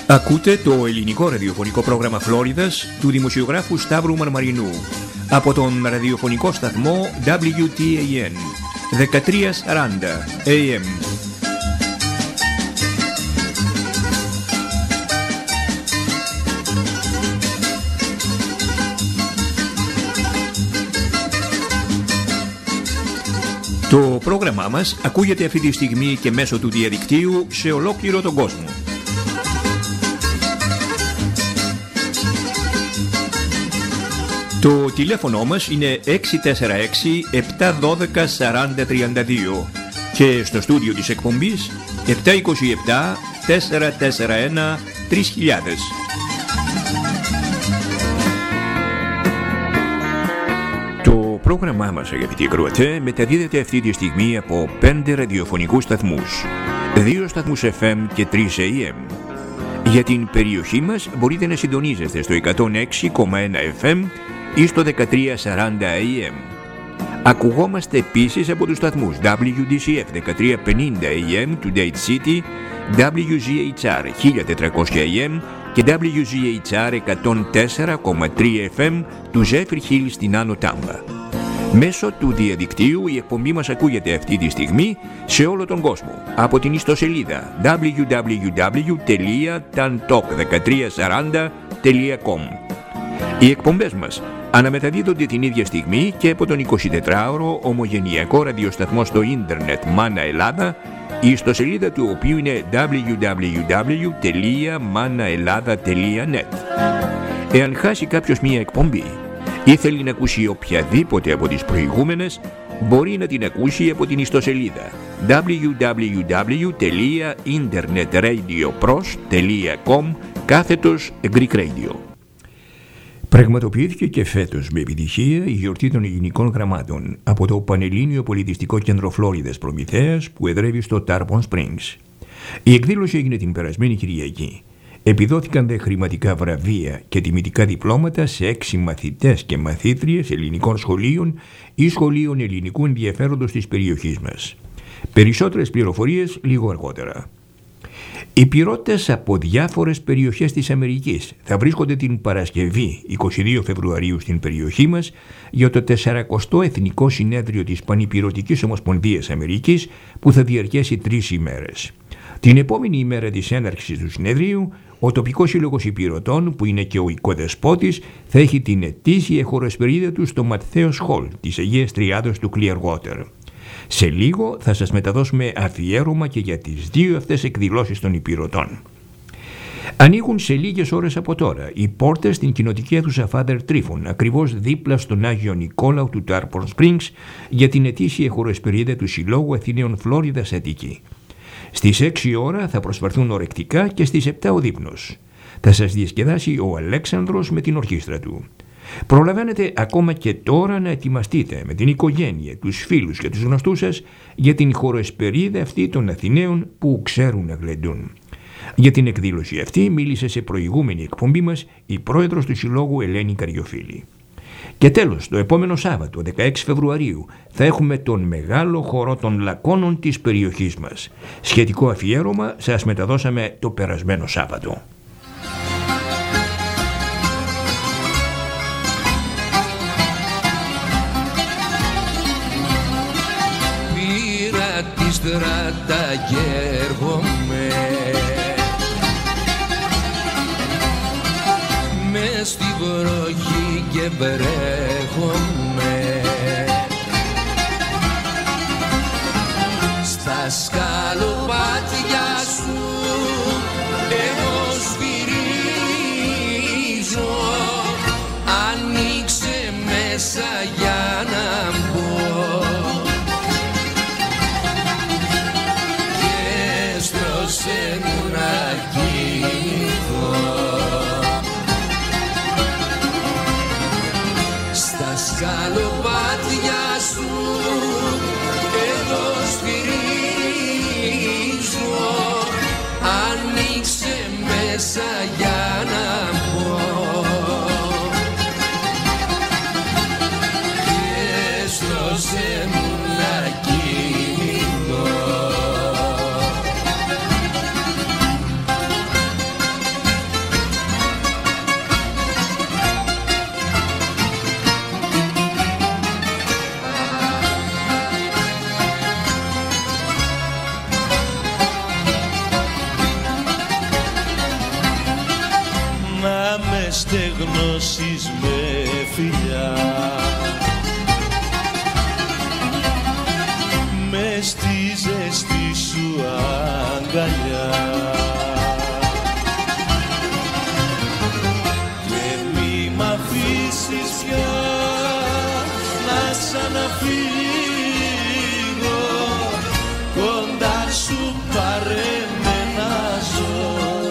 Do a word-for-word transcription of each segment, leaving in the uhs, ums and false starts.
Ακούτε το ελληνικό ραδιοφωνικό πρόγραμμα Φλόριδας του δημοσιογράφου Σταύρου Μαρμαρινού από τον ραδιοφωνικό σταθμό ντάμπλιου τι έι εν δεκατριακόσια σαράντα έι εμ. Το πρόγραμμά μας ακούγεται αυτή τη στιγμή και μέσω του διαδικτύου σε ολόκληρο τον κόσμο. Το τηλέφωνο μας είναι έξι τέσσερα έξι επτά ένα δύο τέσσερα μηδέν τρία δύο και στο στούντιο της εκπομπής επτά δύο επτά τέσσερα τέσσερα ένα τρία χιλιάδες. Το πρόγραμμά μας, αγαπητοί ακροατές, μεταδίδεται αυτή τη στιγμή από πέντε ραδιοφωνικούς σταθμούς, δύο σταθμούς εφ εμ και τρεις έι εμ. Για την περιοχή μας μπορείτε να συντονίζεστε στο εκατόν έξι κόμμα ένα εφ εμ ή στο δεκατριακόσια σαράντα έι εμ. Ακουγόμαστε επίσης από τους σταθμούς ντάμπλιου ντι σι εφ δεκατριακόσια πενήντα έι εμ του Date City, ντάμπλιου τζι έιτς αρ χίλια τετρακόσια έι εμ και ντάμπλιου τζι έιτς αρ εκατόν τέσσερα κόμμα τρία εφ εμ του Zephyr Hills στην Άνω Τάμπα. Μέσω του διαδικτύου η εκπομπή μας ακούγεται αυτή τη στιγμή σε όλο τον κόσμο από την ιστοσελίδα ντάμπλιου ντάμπλιου ντάμπλιου τελεία ταντοκ δεκατριακόσια σαράντα τελεία κομ. Οι εκπομπές μας αναμεταδίδονται την ίδια στιγμή και από τον εικοσιτετράωρο ομογενειακό ραδιοσταθμό στο ίντερνετ Μάνα Ελλάδα, η ιστοσελίδα του οποίου είναι ντάμπλιου ντάμπλιου ντάμπλιου τελεία μάνα Ελλάδα τελεία νετ. Εάν χάσει κάποιος μία εκπομπή ή θέλει να ακούσει οποιαδήποτε από τις προηγούμενες, μπορεί να την ακούσει από την ιστοσελίδα ντάμπλιου ντάμπλιου ντάμπλιου τελεία internetradiopros τελεία κομ κάθετος Greek Radio. Πραγματοποιήθηκε και φέτος με επιτυχία η γιορτή των Ελληνικών Γραμμάτων από το Πανελλήνιο Πολιτιστικό Κέντρο Φλόριδας Προμηθέας που εδρεύει στο Tarpon Springs. Η εκδήλωση έγινε την περασμένη Κυριακή. Επιδόθηκαν δε χρηματικά βραβεία και τιμητικά διπλώματα σε έξι μαθητές και μαθήτριες ελληνικών σχολείων ή σχολείων ελληνικού ενδιαφέροντος της περιοχής μας. Περισσότερες πληροφορίες λίγο αργότερα. Οι πυρώτες από διάφορες περιοχές της Αμερικής θα βρίσκονται την Παρασκευή εικοστή δεύτερη Φεβρουαρίου στην περιοχή μας για το τεσσαρακοστό Εθνικό Συνέδριο της Πανυπηρωτικής Ομοσπονδίας Αμερικής που θα διαρκέσει τρεις ημέρες. Την επόμενη ημέρα της έναρξης του συνεδρίου, ο τοπικός σύλλογος Υπηρωτών, που είναι και ο οικοδεσπότης, θα έχει την ετήσια χοροσπερίδα του στο Ματθαίος Χολ της Αγίας Τριάδος του Clearwater. Σε λίγο θα σας μεταδώσουμε αφιέρωμα και για τις δύο αυτές εκδηλώσεις των Υπηρωτών. Ανοίγουν σε λίγες ώρες από τώρα οι πόρτες στην κοινοτική αίθουσα Father Tryphon, ακριβώς δίπλα στον Άγιο Νικόλαο του Tarpon Springs, για την ετήσια χοροσπερίδα του Συλλόγου Αθηναίων Φλόριδας Αττική. Στις έξι ώρα θα προσφερθούν ορεκτικά και στις επτά ο δείπνος. Θα σας διασκεδάσει ο Αλέξανδρος με την ορχήστρα του. Προλαβαίνετε ακόμα και τώρα να ετοιμαστείτε με την οικογένεια, τους φίλους και τους γνωστούς σας για την χοροσπερίδα αυτή των Αθηναίων που ξέρουν να γλεντούν. Για την εκδήλωση αυτή μίλησε σε προηγούμενη εκπομπή μας η πρόεδρος του Συλλόγου Ελένη Καριοφίλη. Και τέλος, το επόμενο Σάββατο, δεκαέξι Φεβρουαρίου, θα έχουμε τον μεγάλο χορό των Λακώνων της περιοχής μας. Σχετικό αφιέρωμα σας μεταδώσαμε το περασμένο Σάββατο. Πήρα τη στράτα και έρχομαι μες στη βροχή και βρέχομαι στα σκαλοπάτια σου εγώ σφυρίζω, ανοίξε μέσα για να μπω και στρώσε μου να κοιμηθώ. Σκαλοπάτια σου εδώ σφυρίζω, ανοίξε μέσα για να μπω και στρώσε μου να κοιμηθώ. στεγνώσεις με φιλιά. Μες στη ζεστή σου αγκαλιά και μη μ' αφήσεις πια να ξαναφύγω, κοντά σου πάρε με να ζω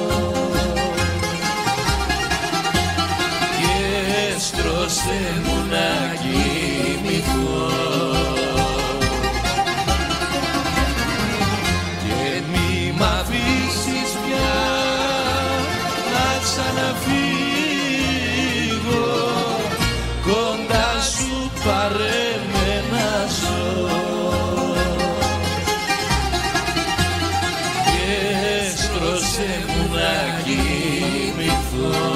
και στρώσε μου να κοιμηθώ. Ξαναφύγω, κοντά σου πάρε με να ζω και στρώσε μου να κοιμηθώ.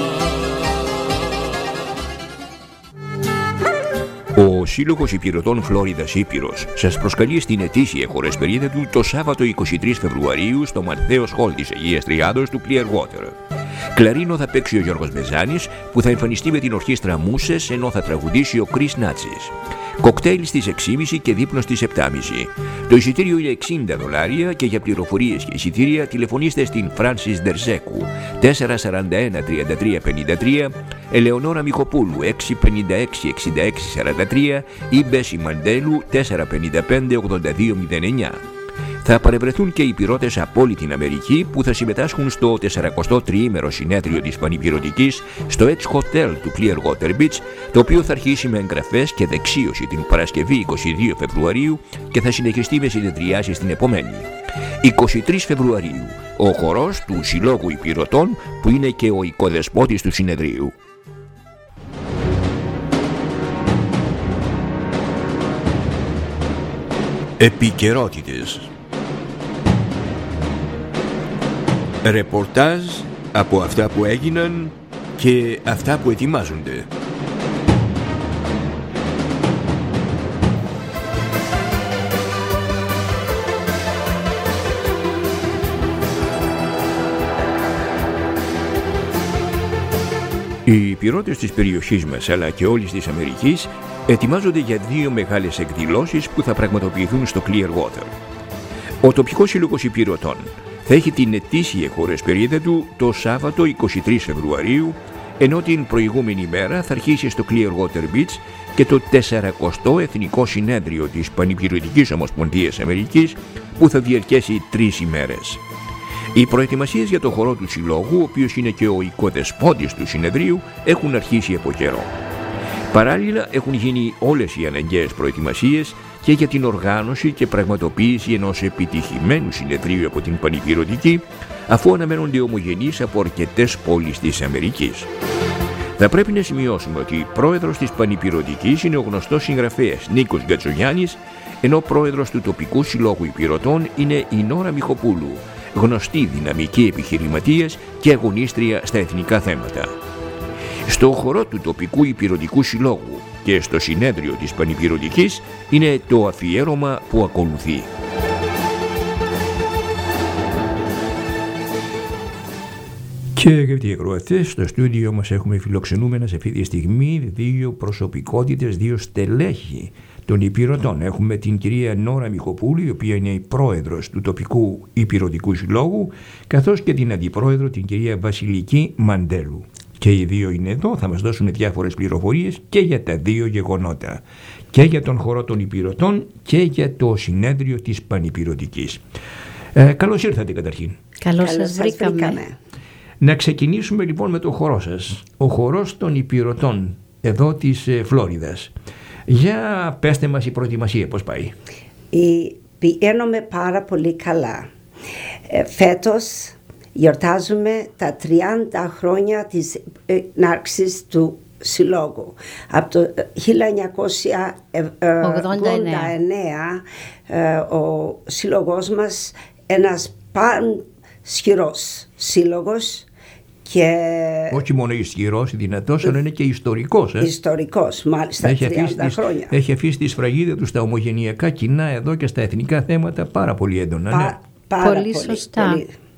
Ο Σύλλογος Υπηρωτών Φλόριδας Ήπειρος σας προσκαλεί στην ετήσια χορεσπερίδα του το Σάββατο είκοσι τρεις Φεβρουαρίου στο Ματθαίος Χολ της Αγίας Τριάδος του Clearwater. Κλαρίνο θα παίξει ο Γιώργος Μπεζάνης, που θα εμφανιστεί με την ορχήστρα Μούσες, ενώ θα τραγουδήσει ο Κρίς Νάτσης. Κοκτέιλ στις έξι και μισή και δείπνο στις επτά και μισή. Το εισιτήριο είναι εξήντα δολάρια και για πληροφορίες και εισιτήρια τηλεφωνήστε στην Φράνσις Ντερζέκου τετρακόσια σαράντα ένα τριάντα τρία πενήντα τρία, Ελεονόρα Μιχοπούλου έξι πενήντα έξι εξήντα έξι σαράντα τρία ή Μπέση Μαντέλου τετρακόσια πενήντα πέντε ογδόντα δύο μηδέν εννιά. Θα παρευρεθούν και οι πυρώτες από όλη την Αμερική που θα συμμετάσχουν στο σαρανταοστό τριήμερο συνέδριο της Πανηπειρωτικής στο Edge Hotel του Clearwater Beach, το οποίο θα αρχίσει με εγγραφές και δεξίωση την Παρασκευή είκοσι δύο Φεβρουαρίου και θα συνεχιστεί με συνεδριάσεις την επομένη. είκοσι τρεις Φεβρουαρίου, ο χορός του Συλλόγου Υπηρωτών, που είναι και ο οικοδεσπότης του συνεδρίου. Επικαιρότητες. Ρεπορτάζ από αυτά που έγιναν και αυτά που ετοιμάζονται. Οι πυρώτες της περιοχής μας αλλά και όλης της Αμερικής ετοιμάζονται για δύο μεγάλες εκδηλώσεις που θα πραγματοποιηθούν στο Clearwater. Ο τοπικός σύλλογος Υπηρωτών θα έχει την ετήσια χορεσπερίδα του το Σάββατο είκοσι τρεις Φεβρουαρίου, ενώ την προηγούμενη μέρα θα αρχίσει στο Clearwater Beach και το τεσσαρακοστό Εθνικό Συνέδριο της Πανηπειρωτικής Ομοσπονδίας Αμερικής, που θα διαρκέσει τρεις ημέρες. Οι προετοιμασίες για το χορό του συλλόγου, ο οποίος είναι και ο οικοδεσπότης του συνεδρίου, έχουν αρχίσει από καιρό. Παράλληλα έχουν γίνει όλες οι αναγκαίες προετοιμασίες και για την οργάνωση και πραγματοποίηση ενός επιτυχημένου συνεδρίου από την Πανηπειρωτική, αφού αναμένονται ομογενείς από αρκετές πόλεις της Αμερικής. Θα πρέπει να σημειώσουμε ότι πρόεδρος της Πανηπειρωτικής είναι ο γνωστός συγγραφέας Νίκος Γκατσογιάννης, ενώ πρόεδρος του τοπικού συλλόγου Υπηρωτών είναι η Νόρα Μιχοπούλου, γνωστή δυναμική επιχειρηματίας και αγωνίστρια στα εθνικά θέματα. Στο χορό του τοπικού Υπηρωτικού Συλλόγου και στο συνέδριο της Πανηπειρωτικής είναι το αφιέρωμα που ακολουθεί. Και αγαπητοί ακροατές, στο στούντιο μας έχουμε φιλοξενούμενα σε αυτή τη στιγμή δύο προσωπικότητες, δύο στελέχη των Υπηρωτών. Έχουμε την κυρία Νόρα Μιχοπούλου, η οποία είναι η πρόεδρος του τοπικού Υπηρωτικού Συλλόγου, καθώς και την αντιπρόεδρο, την κυρία Βασιλική Μαντέλου. Και οι δύο είναι εδώ, θα μας δώσουν διάφορες πληροφορίες και για τα δύο γεγονότα. Και για τον χορό των Υπηρωτών και για το συνέδριο της Πανηπειρωτικής. Ε, καλώς ήρθατε καταρχήν. Καλώς σας βρήκαμε. Να ξεκινήσουμε λοιπόν με το χορό σας. Ο χορός των Υπηρωτών εδώ της ε, Φλόριδας. Για πέστε μας η προετοιμασία πώς πάει. Η, πηγαίνουμε πάρα πολύ καλά. Ε, φέτος γιορτάζουμε τα τριάντα χρόνια της έναρξης του συλλόγου. Από το χίλια εννιακόσια ογδόντα εννέα ε, ο σύλλογος μας ένας πανσχυρός σύλλογος. Και όχι μόνο ισχυρός, δυνατός, αλλά είναι και ιστορικός. Ε? Ιστορικός, μάλιστα, έχει τριάντα αφήσει χρόνια. Τις, έχει αφήσει τη σφραγίδα του στα ομογενειακά κοινά εδώ και στα εθνικά θέματα πάρα πολύ έντονα. Πα, ναι. πάρα πολύ, πολύ σωστά. Πολύ,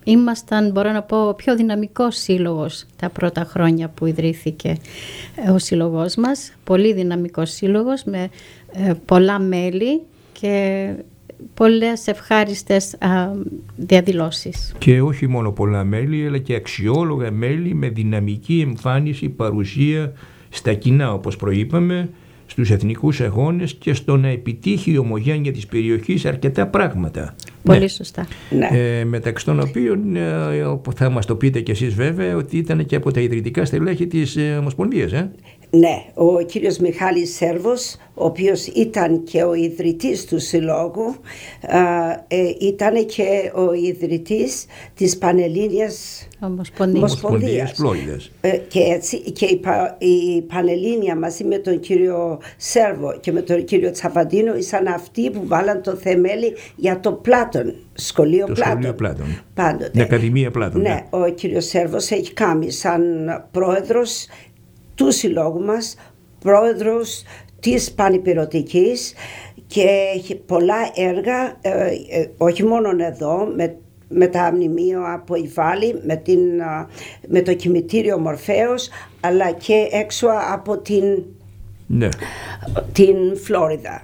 ήμασταν, μπορώ να πω, ο πιο δυναμικός σύλλογος τα πρώτα χρόνια που ιδρύθηκε ο σύλλογός μας. Πολύ δυναμικός σύλλογος με ε, πολλά μέλη και πολλές ευχάριστες α, διαδηλώσεις. Και όχι μόνο πολλά μέλη, αλλά και αξιόλογα μέλη με δυναμική εμφάνιση, παρουσία στα κοινά, όπως προείπαμε, στους εθνικούς αγώνες και στο να επιτύχει η ομογένεια της περιοχής αρκετά πράγματα. Πολύ ναι. σωστά. Ναι. Ε, μεταξύ των οποίων, ε, θα μας το πείτε κι εσείς βέβαια, ότι ήταν και από τα ιδρυτικά στελέχη της ε, Ομοσπονδίας. Ε? Ναι, ο κύριος Μιχάλης Σέρβος, ο οποίος ήταν και ο ιδρυτής του συλλόγου, ε, ήταν και ο ιδρυτής της Πανελλήνιας Ομοσπονδίας. Ε, και έτσι και η, η Πανελλήνια μαζί με τον κύριο Σέρβο και με τον κύριο Τσαπαντίνο ήσαν αυτοί που βάλαν το θεμέλι για το Πλάτων, σχολείο το Πλάτων. Σχολείο Πλάτων. Πάντοτε. Την Ακαδημία Πλάτων. Ναι, ναι. ο κύριος Σέρβος έχει κάνει σαν πρόεδρος του συλλόγου μας, πρόεδρος της Πανυπηρωτικής και έχει πολλά έργα, ε, ε, όχι μόνο εδώ, με, με τα μνημεία που έχει βάλει, με, την, με το κημητήριο Μορφέως, αλλά και έξω από την, ναι. την Φλόριδα.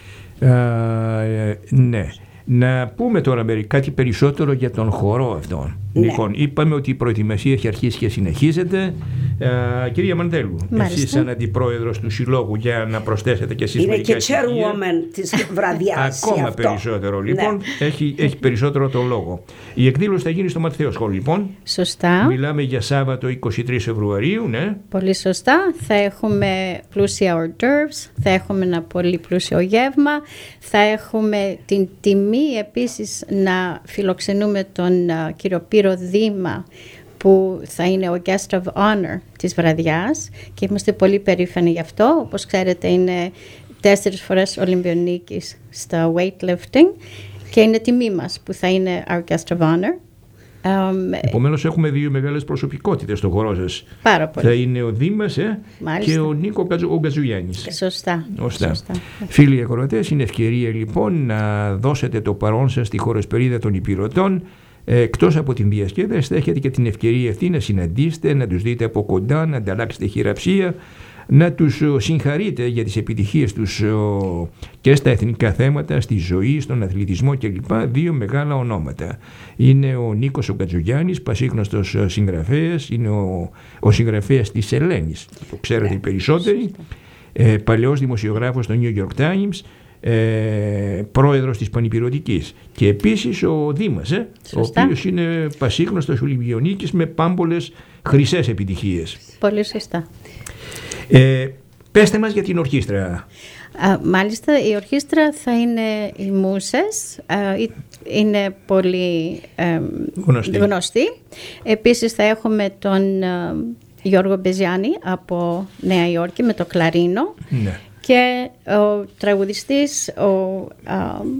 Ε, ναι. Να πούμε τώρα κάτι περισσότερο για τον χορό αυτόν. Ναι. Λοιπόν, είπαμε ότι η προετοιμασία έχει αρχίσει και συνεχίζεται. Ε, κυρία Μαντέλου, Μάλιστα. εσείς σαν αντιπρόεδρος του Συλλόγου, για να προσθέσετε και εσείς Είναι μερικά και στοιχεία. chairwoman της βραδιάς. Ακόμα αυτό. περισσότερο λοιπόν, ναι. έχει, έχει περισσότερο το λόγο. Η εκδήλωση θα γίνει στο Ματθαίος Hall λοιπόν. Σωστά. Μιλάμε για Σάββατο είκοσι τρεις Φεβρουαρίου, ναι. Πολύ σωστά. Θα έχουμε πλούσια hors d'oeuvres, θα έχουμε ένα πολύ πλούσιο γεύμα, θα έχουμε την τιμή επίσης να φιλοξενούμε τον uh, κύριο Πύρο Δήμα, που θα είναι ο guest of honor της βραδιάς και είμαστε πολύ περήφανοι γι' αυτό. Όπως ξέρετε, είναι τέσσερις φορές Ολυμπιονίκης στα weightlifting και είναι τιμή μας που θα είναι our guest of honor. Um, Επομένως έχουμε δύο μεγάλες προσωπικότητες στο χορό σας. Πάρα πολύ. Θα είναι ο Δήμας ε, και ο Νίκο Κατζου, ο Γκαζουγιάννης. Σωστά. Σωστά. Σωστά. Φίλοι ακροατές, είναι ευκαιρία λοιπόν να δώσετε το παρόν σας στη χοροσπερίδα των Ηπειρωτών. Εκτός από την διασκέδαση θα έχετε και την ευκαιρία αυτή να συναντήσετε, να τους δείτε από κοντά, να ανταλλάξετε χειραψία, να τους συγχαρείτε για τις επιτυχίες τους και στα εθνικά θέματα, στη ζωή, στον αθλητισμό κλπ. Δύο μεγάλα ονόματα. Είναι ο Νίκος ο Κατζουγιάννης, πασίγνωστος συγγραφέας, είναι ο, ο συγγραφέας της Ελένης, το ξέρετε οι περισσότεροι, ε, παλαιός δημοσιογράφος στο New York Times, Ε, πρόεδρος της Πανυπηρωτικής και επίσης ο Δήμας ε, ο οποίος είναι πασίγνωστος Ολυμπιονίκης με πάμπολες χρυσές επιτυχίες. Πολύ σωστά. Ε, πέστε μας για την ορχήστρα. Α, μάλιστα η ορχήστρα θα είναι οι Μούσες, α, είναι πολύ ε, γνωστή. γνωστή. Επίσης θα έχουμε τον α, Γιώργο Μπεζιάννη από Νέα Υόρκη με το κλαρίνο. Ναι. Και ο τραγουδιστής, ο α,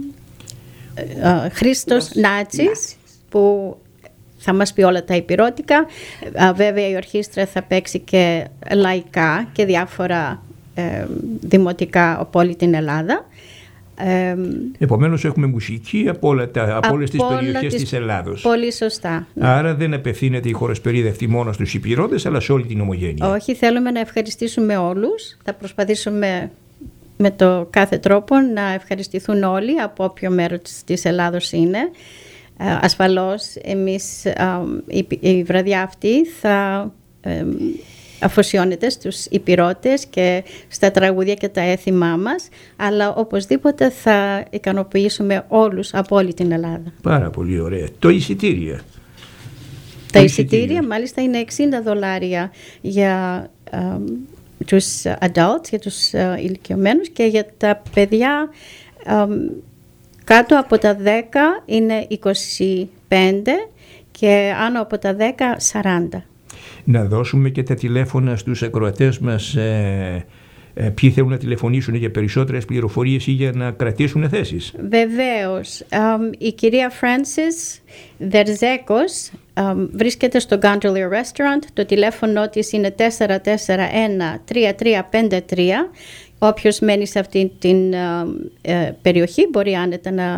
α, Χρήστος Νάτσης, που θα μας πει όλα τα ηπειρώτικα. Α, βέβαια η ορχήστρα θα παίξει και λαϊκά και διάφορα ε, δημοτικά από όλη την Ελλάδα. Ε, Επομένως έχουμε μουσική από, όλα τα, από όλες τις περιοχές της, της Ελλάδος. Πολύ σωστά. Άρα δεν απευθύνεται η χοροσπερίδα αυτή μόνο στους Ηπειρώτες, αλλά σε όλη την ομογένεια. Όχι, θέλουμε να ευχαριστήσουμε όλους. Θα προσπαθήσουμε με το κάθε τρόπο να ευχαριστηθούν όλοι από όποιο μέρος της Ελλάδος είναι. Ε, ασφαλώς εμείς ε, η, η βραδιά αυτή θα ε, αφοσιώνεται στους Ηπειρώτες και στα τραγούδια και τα έθιμά μας, αλλά οπωσδήποτε θα ικανοποιήσουμε όλους από όλη την Ελλάδα. Πάρα πολύ ωραία. Το εισιτήρια. Τα εισιτήρια μάλιστα είναι εξήντα δολάρια για ε, τους adults, για τους ε, ηλικιωμένους, και για τα παιδιά ε, κάτω από τα δέκα είναι είκοσι πέντε και άνω από τα δέκα σαράντα. Να δώσουμε και τα τηλέφωνα στους ακροατές μας, ε, ε, ποιοι θέλουν να τηλεφωνήσουν για περισσότερες πληροφορίες ή για να κρατήσουν θέσεις. Βεβαίως. Um, η κυρία Francis Δερζέκος um, βρίσκεται στο Gondolier Restaurant. Το τηλέφωνο της είναι τέσσερα τέσσερα ένα τρία τρία πέντε τρία. Όποιος μένει σε αυτή την uh, uh, περιοχή μπορεί άνετα να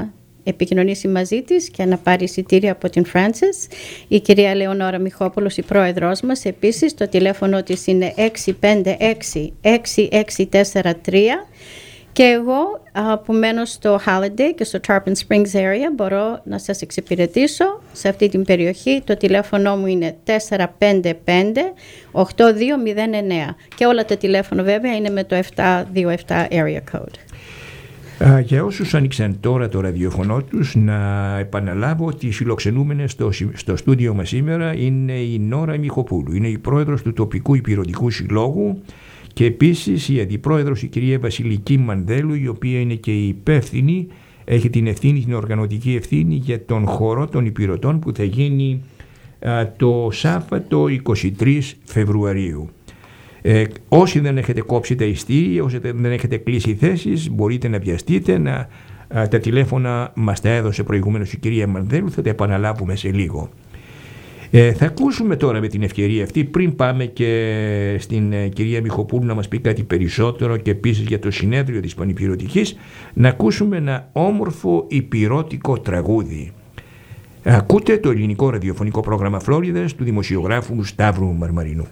επικοινωνήσει μαζί της και να πάρει εισιτήρια από την Francis. Η κυρία Λεωνόρα Μιχόπουλος, η πρόεδρος μας, επίσης το τηλέφωνο της είναι έξι πέντε έξι έξι έξι τέσσερα τρία. Και εγώ που μένω στο Halliday και στο Tarpon Springs area μπορώ να σας εξυπηρετήσω σε αυτή την περιοχή. Το τηλέφωνο μου είναι τέσσερα πέντε πέντε οκτώ δύο μηδέν εννέα και όλα τα τηλέφωνα βέβαια είναι με το επτά δύο επτά area code. Α, για όσους άνοιξαν τώρα το ραδιοφωνό τους, να επαναλάβω ότι οι φιλοξενούμενες στο, στο στούντιο μας σήμερα είναι η Νόρα Μιχοπούλου, είναι η πρόεδρος του τοπικού υπηρωτικού συλλόγου, και επίσης η αντιπρόεδρος η κυρία Βασιλική Μανδέλου, η οποία είναι και η υπεύθυνη, έχει την ευθύνη, την οργανωτική ευθύνη για τον χορό των υπηρωτών που θα γίνει α, το Σάββατο είκοσι τρεις Φεβρουαρίου. Ε, όσοι δεν έχετε κόψει τα ειστήρια, όσοι δεν έχετε κλείσει θέσεις, μπορείτε να βιαστείτε. Να, α, τα τηλέφωνα μας τα έδωσε προηγουμένως η κυρία Μανδέλου, θα τα επαναλάβουμε σε λίγο. Ε, θα ακούσουμε τώρα με την ευκαιρία αυτή, πριν πάμε και στην ε, κυρία Μιχοπούλου να μας πει κάτι περισσότερο και επίσης για το συνέδριο της Πανυπηρωτικής, να ακούσουμε ένα όμορφο υπηρωτικό τραγούδι. Ακούτε το ελληνικό ραδιοφωνικό πρόγραμμα Φλόριδας του δημοσιογράφου Σταύρου Μαρμαρινού.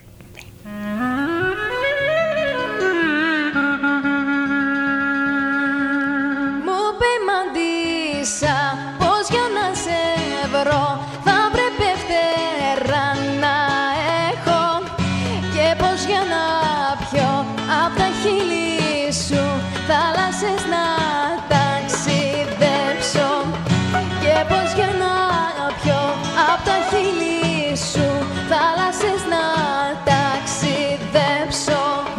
Μου πει Μαντίσα πως για να σε βρω θάλασσες να ταξιδέψω και πως για να πιω απ' τα χείλη σου θάλασσες να ταξιδέψω.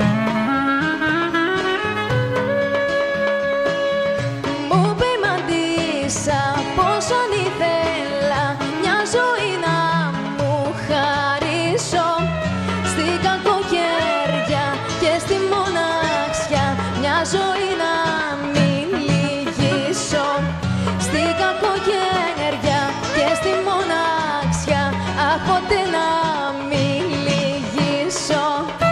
Μου πει Μαντίσα πως αν ήθελα μια ζωή να μου χαρίσω στην κακοκαιριά και στη μοναξιά μια ζωή να μην λυγίσω, στην κακοκαιριά και στη μοναξιά, αχ ποτέ να μην λυγίσω.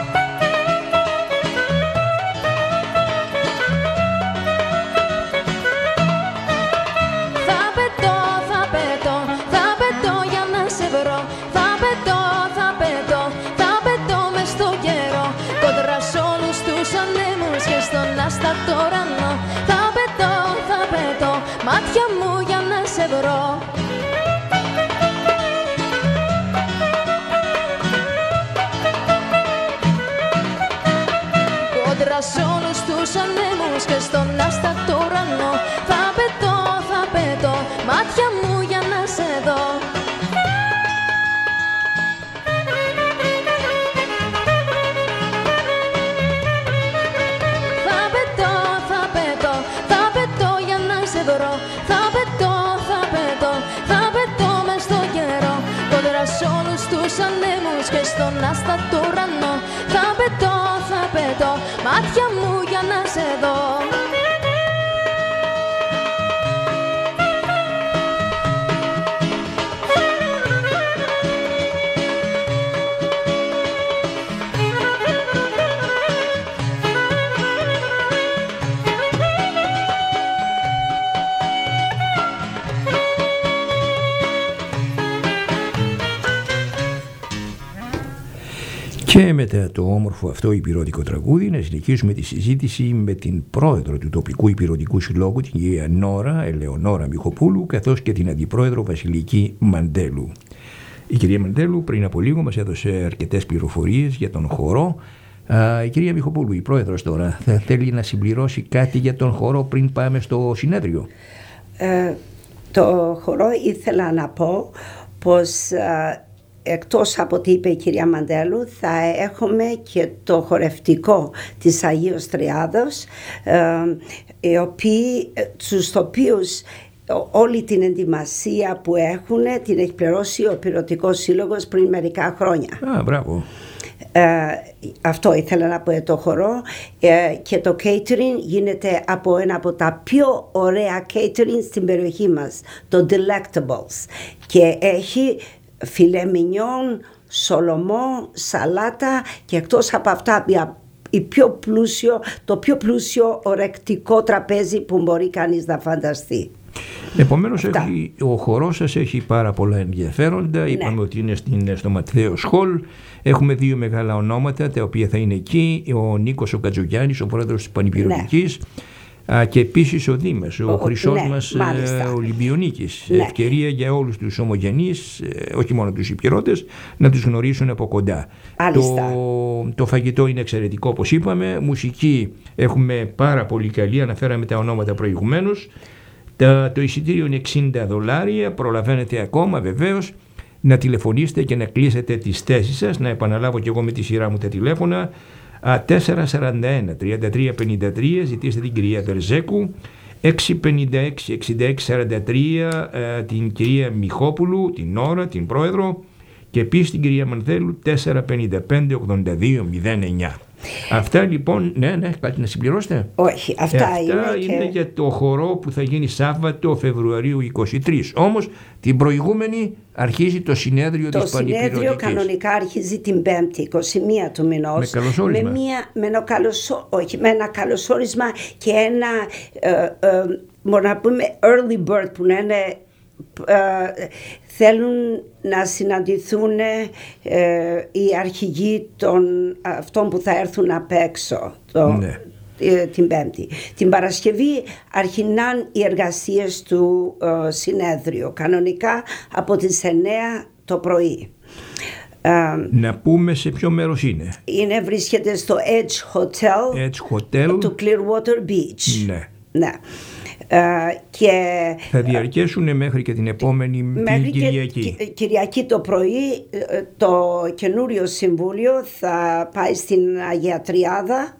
Θα πετώ, θα πετώ, θα πετώ για να σε βρω, θα πετώ, θα πετώ, θα πετώ μες στο καιρό, κόντρα σ' όλους τους ανέμους και στον άστατο ουρανό. Θα πετώ, θα πετώ, μάτια μου για να σε βρω. Κόντρα σ' όλους τους ανέμους και στον άστατο ουρανό. Θα πετώ, θα πετώ, μάτια μου για να σε δω. Θα πετώ, θα πετώ, θα πετώ μες στο καιρό, κόντρα σ' όλους τους ανέμους και στον άστατο ουρανό. Θα πετώ, θα πετώ, μάτια μου για να σε δω. Και μετά το όμορφο αυτό υπηρωτικό τραγούδι να συνεχίσουμε τη συζήτηση με την πρόεδρο του τοπικού υπηρωτικού συλλόγου, την κυρία Νόρα Ελεονόρα Μιχοπούλου, καθώς και την αντιπρόεδρο Βασιλική Μαντέλου. Η κυρία Μαντέλου πριν από λίγο μας έδωσε αρκετές πληροφορίες για τον χορό. Α, η κυρία Μιχοπούλου, η πρόεδρος τώρα, θα θέλει να συμπληρώσει κάτι για τον χορό πριν πάμε στο συνέδριο. Ε, το χορό ήθελα να πω πως α, εκτός από ό,τι είπε η κυρία Μαντέλου, θα έχουμε και το χορευτικό της Αγίος Τριάδος, ε, οι οποίοι, τους οποίους όλη την ενδυμασία που έχουν την έχει πληρώσει ο Πηρωτικός Σύλλογος πριν μερικά χρόνια. Α, μπράβο. Ε, αυτό ήθελα να πω, το χορό, ε, και το catering γίνεται από ένα από τα πιο ωραία catering στην περιοχή μας, το Delectables, και έχει φιλέ μινιόν, σολομό, σαλάτα και εκτός από αυτά η πιο πλούσιο, το πιο πλούσιο ορεκτικό τραπέζι που μπορεί κανείς να φανταστεί. Επομένως έχει, ο χορός σας έχει πάρα πολλά ενδιαφέροντα. Ναι. Είπαμε ότι είναι στην, στο Ματθαίος Χολ. Έχουμε δύο μεγάλα ονόματα τα οποία θα είναι εκεί. Ο Νίκος ο Κατζογιάννης, ο πρόεδρος της Πανηπειρωτικής. Ναι. Και επίσης ο Δήμας, ο, ο Χρυσός ναι, μας ε, Ολυμπιονίκης. Ναι. Ευκαιρία για όλους τους ομογενείς, ε, όχι μόνο τους υπηρώτες, να τους γνωρίσουν από κοντά. Το, το φαγητό είναι εξαιρετικό όπως είπαμε. Μουσική έχουμε πάρα πολύ καλή, αναφέραμε τα ονόματα προηγουμένως. Τα, το εισιτήριο είναι εξήντα δολάρια, προλαβαίνετε ακόμα βεβαίως να τηλεφωνήσετε και να κλείσετε τις θέσεις σας. Να επαναλάβω και εγώ με τη σειρά μου τα τηλέφωνα. τέσσερα σαράντα ένα τριάντα τρία πενήντα τρία, ζητήστε την κυρία Δερζέκου, έξι πενήντα έξι εξήντα έξι σαράντα τρία την κυρία Μιχόπουλου, την Ώρα, την πρόεδρο, και επίσης την κυρία Μανθέλου, τέσσερα πενήντα πέντε ογδόντα δύο μηδέν εννιά. Αυτά λοιπόν, ναι, ναι, κάτι να συμπληρώσετε. Όχι, αυτά, ε, αυτά είναι, είναι και... για το χορό που θα γίνει Σάββατο Φεβρουαρίου είκοσι τρία. Όμως την προηγούμενη αρχίζει το συνέδριο το της Πανηπειρωτικής. Το συνέδριο κανονικά αρχίζει την Πέμπτη, είκοσι μία του μηνός. Με καλωσόρισμα. Με, μια, με, ένα, καλωσο, όχι, με ένα καλωσόρισμα και ένα, ε, ε, μπορούμε να πούμε, early bird που είναι... Uh, θέλουν να συναντηθούν uh, οι αρχηγοί των αυτών που θα έρθουν απ' έξω το, ναι. uh, την Πέμπτη. Την Παρασκευή αρχινάν οι εργασίες του uh, συνέδριου, κανονικά από τις εννιά το πρωί. Uh, να πούμε σε ποιο μέρος είναι. Είναι, βρίσκεται στο Edge Hotel, Edge Hotel του Clearwater Beach. Ναι. Ναι. Uh, και θα διαρκέσουν μέχρι και την επόμενη μέχρι την Κυριακή. Και, Κυριακή το πρωί το καινούριο συμβούλιο θα πάει στην Αγία Τριάδα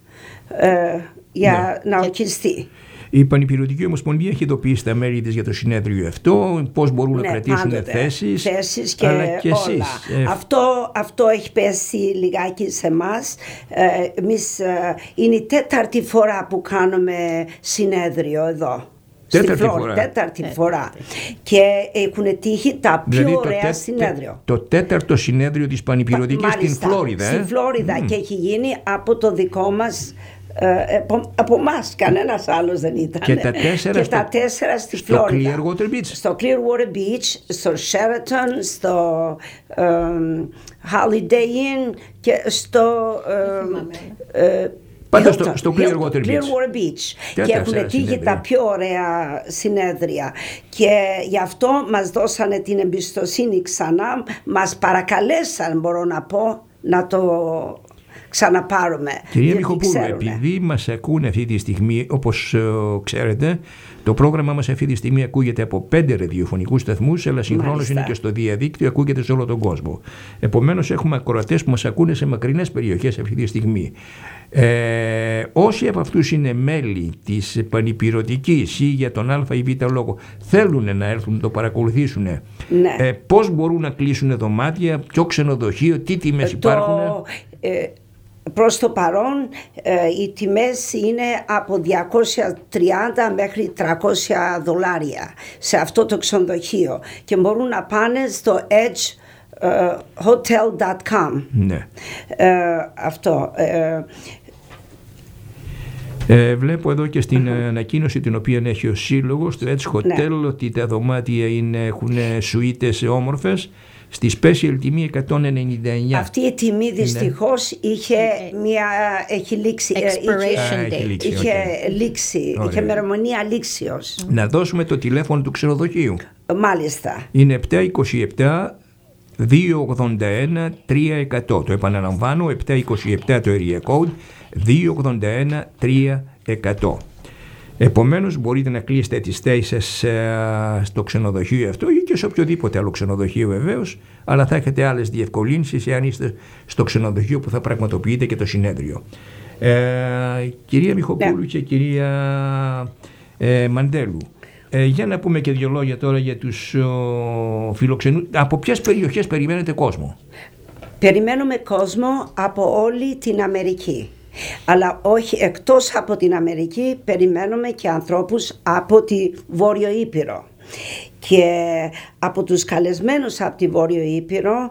uh, για ναι. να ορκιστεί. Η Πανηπειρωτική Ομοσπονδία έχει ειδοποιήσει τα μέλη της για το συνέδριο αυτό, πώς μπορούν ναι, να κρατήσουν πάντοτε, θέσεις, θέσεις και, αλλά και όλα. εσείς. Ε, αυτό, αυτό έχει πέσει λιγάκι σε εμάς. Ε, εμείς, ε, είναι η τέταρτη φορά που κάνουμε συνέδριο εδώ. Τέταρτη στη Φλόρ, φορά. τέταρτη φορά. Και έχουν τύχει τα πιο δηλαδή ωραία τέ, συνέδριο. Το τέταρτο συνέδριο της Πανηπειρωτικής στην Φλόριδα. Στην Φλόριδα mm. και έχει γίνει από το δικό μας. Uh, από, από εμάς, κανένας άλλος δεν ήταν. Και τα τέσσερα, και στο, τα τέσσερα στη στο Φλόριδα. Clearwater Beach. Στο Clearwater Beach, στο Sheraton, στο um, Holiday Inn και στο uh, uh, πάντα στο, στο Clearwater Beach. Clearwater Beach. Και, και έχουν τύχει τα πιο ωραία συνέδρια. Και γι' αυτό μας δώσανε την εμπιστοσύνη ξανά. Μας παρακαλέσαν, μπορώ να πω, να το ξαναπάρουμε. Κυρία Μιχοπούλου, επειδή μας ακούνε αυτή τη στιγμή, όπως uh, ξέρετε, το πρόγραμμα μας αυτή τη στιγμή ακούγεται από πέντε ραδιοφωνικούς σταθμούς, αλλά συγχρόνως είναι και στο διαδίκτυο, ακούγεται σε όλο τον κόσμο. Επομένως έχουμε ακροατές που μας ακούνε σε μακρινές περιοχές αυτή τη στιγμή. Ε, όσοι από αυτούς είναι μέλη της Πανηπειρωτικής ή για τον Α ή Β λόγο θέλουν να έρθουν να το παρακολουθήσουν, ναι. ε, πώς μπορούν να κλείσουν δωμάτια, ποιο ξενοδοχείο, τι τιμές το, υπάρχουν. Ε, προς το παρόν ε, οι τιμές είναι από διακόσια τριάντα μέχρι τριακόσια δολάρια σε αυτό το ξενοδοχείο και μπορούν να πάνε στο edge hotel dot com. Ναι. Ε, αυτό ε, Ε, βλέπω εδώ και στην uh-huh. ανακοίνωση την οποία έχει ο Σύλλογος του Edge Hotel, ναι. ότι τα δωμάτια είναι, έχουν σουίτες όμορφες στη special τιμή εκατόν ενενήντα εννιά. Αυτή η τιμή δυστυχώς ναι. είχε μια, έχει λήξει, expiration είχε, date. είχε, είχε okay. λήξει, Ωραία. είχε μερομονία λήξεως. Να δώσουμε το τηλέφωνο του ξενοδοχείου. Μάλιστα. Είναι επτά είκοσι επτά δύο ογδόντα ένα τρία εκατό. Το επαναλαμβάνω, επτά είκοσι επτά το area code δύο ογδόντα ένα τρία εκατό. Επομένως μπορείτε να κλείσετε τις θέσεις στο ξενοδοχείο αυτό ή και σε οποιοδήποτε άλλο ξενοδοχείο βεβαίως, αλλά θα έχετε άλλες διευκολύνσεις εάν είστε στο ξενοδοχείο που θα πραγματοποιείτε και το συνέδριο. Ε, κυρία Μιχοπούλου ναι. και κυρία ε, Μαντέλου, ε, για να πούμε και δύο λόγια τώρα για τους φιλοξενούς. Από ποιες περιοχές περιμένετε κόσμο? Περιμένουμε κόσμο από όλη την Αμερική. Αλλά όχι εκτός από την Αμερική, περιμένουμε και ανθρώπους από τη Βόρειο Ήπειρο. Και από τους καλεσμένους από τη Βόρειο Ήπειρο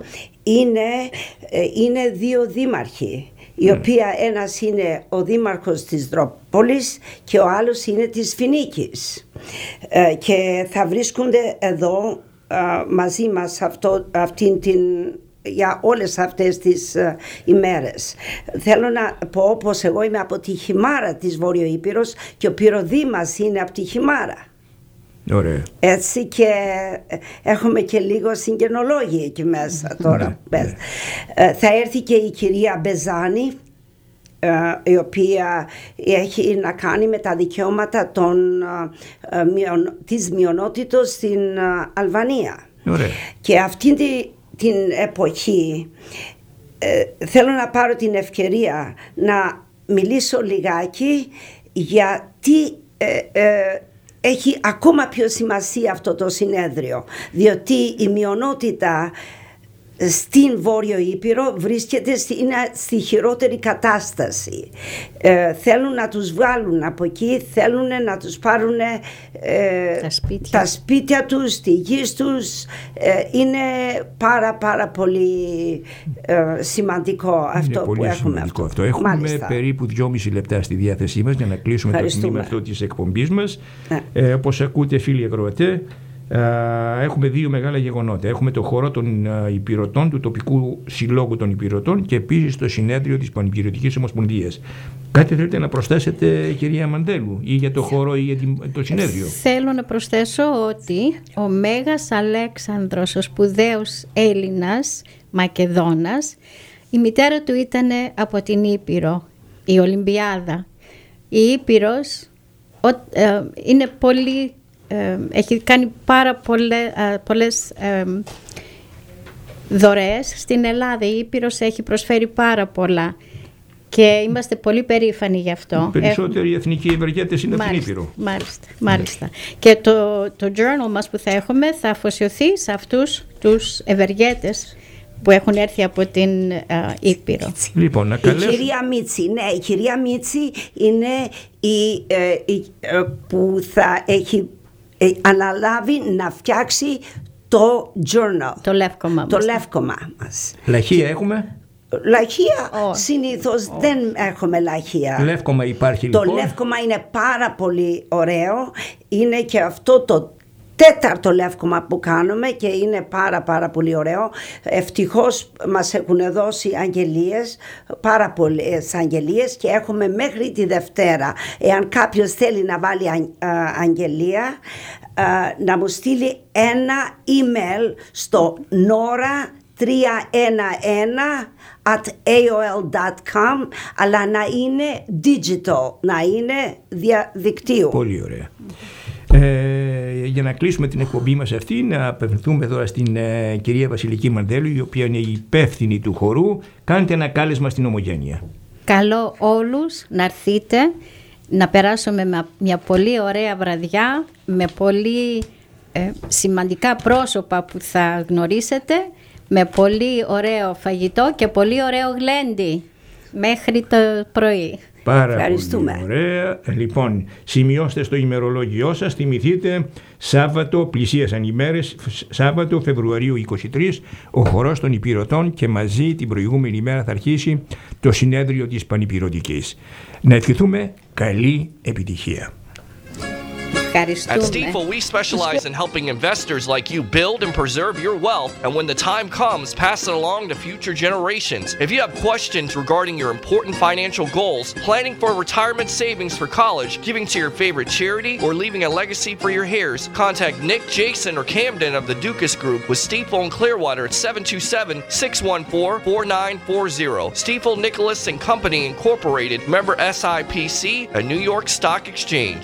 είναι, είναι δύο δήμαρχοι, η οποία ένας είναι ο δήμαρχος της Δρόπολης και ο άλλος είναι της Φινίκης, και θα βρίσκονται εδώ μαζί μας αυτό, αυτήν την, για όλες αυτές τις uh, ημέρες. Θέλω να πω πως εγώ είμαι από τη Χιμάρα της Βόρειο Ήπειρος και ο πυροδήμας είναι από τη Χιμάρα. Ωραία. Έτσι, και έχουμε και λίγο συγγενολόγοι εκεί μέσα τώρα. Ναι, ναι. Uh, θα έρθει και η κυρία Μπεζάνη, Uh, η οποία έχει να κάνει με τα δικαιώματα των, uh, μειον, της μειονότητος στην uh, Αλβανία. Ωραία. Και αυτή τη, την εποχή uh, θέλω να πάρω την ευκαιρία να μιλήσω λιγάκι γιατί uh, uh, έχει ακόμα πιο σημασία αυτό το συνέδριο, διότι η μειονότητα στην Βόρειο Ήπειρο βρίσκεται στη, είναι στη χειρότερη κατάσταση. Ε, θέλουν να τους βγάλουν από εκεί, θέλουν να τους πάρουν ε, τα, σπίτια. τα σπίτια τους, τη γη τους. Ε, είναι πάρα πάρα πολύ ε, σημαντικό είναι αυτό πολύ που έχουμε. Σημαντικό αυτό. Έχουμε Μάλιστα. περίπου δυόμιση λεπτά στη διάθεσή μας για να κλείσουμε το τμήμα αυτό της εκπομπής μας. Ναι. Ε, όπως ακούτε, φίλοι ακροατέ, έχουμε δύο μεγάλα γεγονότα. Έχουμε το χώρο των υπηρωτών του τοπικού συλλόγου των υπηρωτών και επίσης το συνέδριο της Πανυπηρωτικής Ομοσπονδίας. Κάτι θέλετε να προσθέσετε, κυρία Μαντέλου, ή για το χώρο ή για το συνέδριο? Θέλω να προσθέσω ότι ο Μέγας Αλέξανδρος, ο σπουδαίος Έλληνας Μακεδόνας, η μητέρα του ήταν από την Ήπειρο, η Ολυμπιάδα. Η Ήπειρος ε, είναι πολύ... Ε, έχει κάνει πάρα πολλές, πολλές ε, δωρεές στην Ελλάδα. Η Ήπειρος έχει προσφέρει πάρα πολλά και είμαστε πολύ περήφανοι γι' αυτό. Περισσότεροι Έχ... εθνικοί ευεργέτες είναι από την Ήπειρο. Μάλιστα, μάλιστα. Yeah. Και το, το journal μας που θα έχουμε θα αφοσιωθεί σε αυτούς τους ευεργέτες που έχουν έρθει από την uh, Ήπειρο. Λοιπόν, να καλέσω... Η κυρία Μίτση, ναι, η κυρία Μίτση είναι η, ε, η ε, που θα έχει Ε, αναλάβει να φτιάξει το journal, το λεύκομα το μας. λεύκομα μας. Λαχεία έχουμε? Λαχεία oh. συνήθως oh. δεν έχουμε λαχεία. Λεύκομα υπάρχει το λοιπόν? Το λεύκομα είναι πάρα πολύ ωραίο. Είναι και αυτό το τέταρτο λεύκομα που κάνουμε και είναι πάρα πάρα πολύ ωραίο. Ευτυχώς μας έχουν δώσει αγγελίες, πάρα πολλές αγγελίες, και έχουμε μέχρι τη Δευτέρα, εάν κάποιος θέλει να βάλει αγγελία, να μου στείλει ένα email στο νόρα τρία ένα ένα at έι ο ελ dot com, αλλά να είναι digital, να είναι διαδικτύου. Πολύ ωραία. Ε, για να κλείσουμε την εκπομπή μας αυτή, να απευθυνθούμε τώρα στην ε, κυρία Βασιλική Μαντέλου, η οποία είναι η υπεύθυνη του χορού. Κάντε ένα κάλεσμα στην Ομογένεια. Καλώ όλους να έρθετε, να περάσουμε με μια πολύ ωραία βραδιά, με πολύ ε, σημαντικά πρόσωπα που θα γνωρίσετε, με πολύ ωραίο φαγητό και πολύ ωραίο γλέντι μέχρι το πρωί. Πάρα πολύ ωραία. Λοιπόν, σημειώστε στο ημερολόγιό σας, θυμηθείτε, Σάββατο, πλησίασαν οι μέρες, Σάββατο Φεβρουαρίου είκοσι τρία, ο χορός των Υπηρωτών, και μαζί την προηγούμενη ημέρα θα αρχίσει το συνέδριο της Πανυπηρωτικής. Να ευχηθούμε καλή επιτυχία. At Stifel, we specialize in helping investors like you build and preserve your wealth, and when the time comes, pass it along to future generations. If you have questions regarding your important financial goals, planning for retirement savings for college, giving to your favorite charity, or leaving a legacy for your heirs, contact Nick, Jason, or Camden of the Dukas Group with Stifel and Clearwater at seven two seven, six one four, four nine four zero. Stifel, Nicholas and Company Incorporated, member S I P C, a New York Stock Exchange.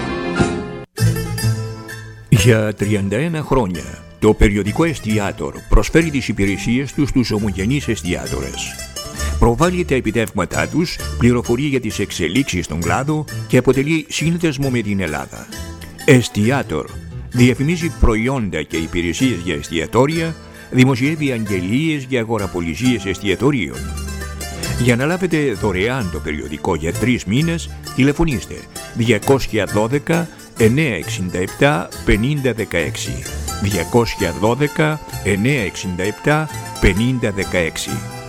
Για τριάντα ένα χρόνια, το περιοδικό Εστιάτορ προσφέρει τις υπηρεσίες του στους ομογενείς εστιάτορες. Προβάλλει τα επιτεύγματά τους, πληροφορεί για τις εξελίξεις στον κλάδο και αποτελεί σύνδεσμο με την Ελλάδα. Εστιάτορ διαφημίζει προϊόντα και υπηρεσίες για εστιατόρια, δημοσιεύει αγγελίες για αγοραπολισίες εστιατορίων. Για να λάβετε δωρεάν το περιοδικό για τρεις μήνες, τηλεφωνήστε διακόσια δώδεκα εννιακόσια εξήντα επτά πενήντα δεκαέξι. διακόσια δώδεκα εννιακόσια εξήντα επτά πενήντα δεκαέξι.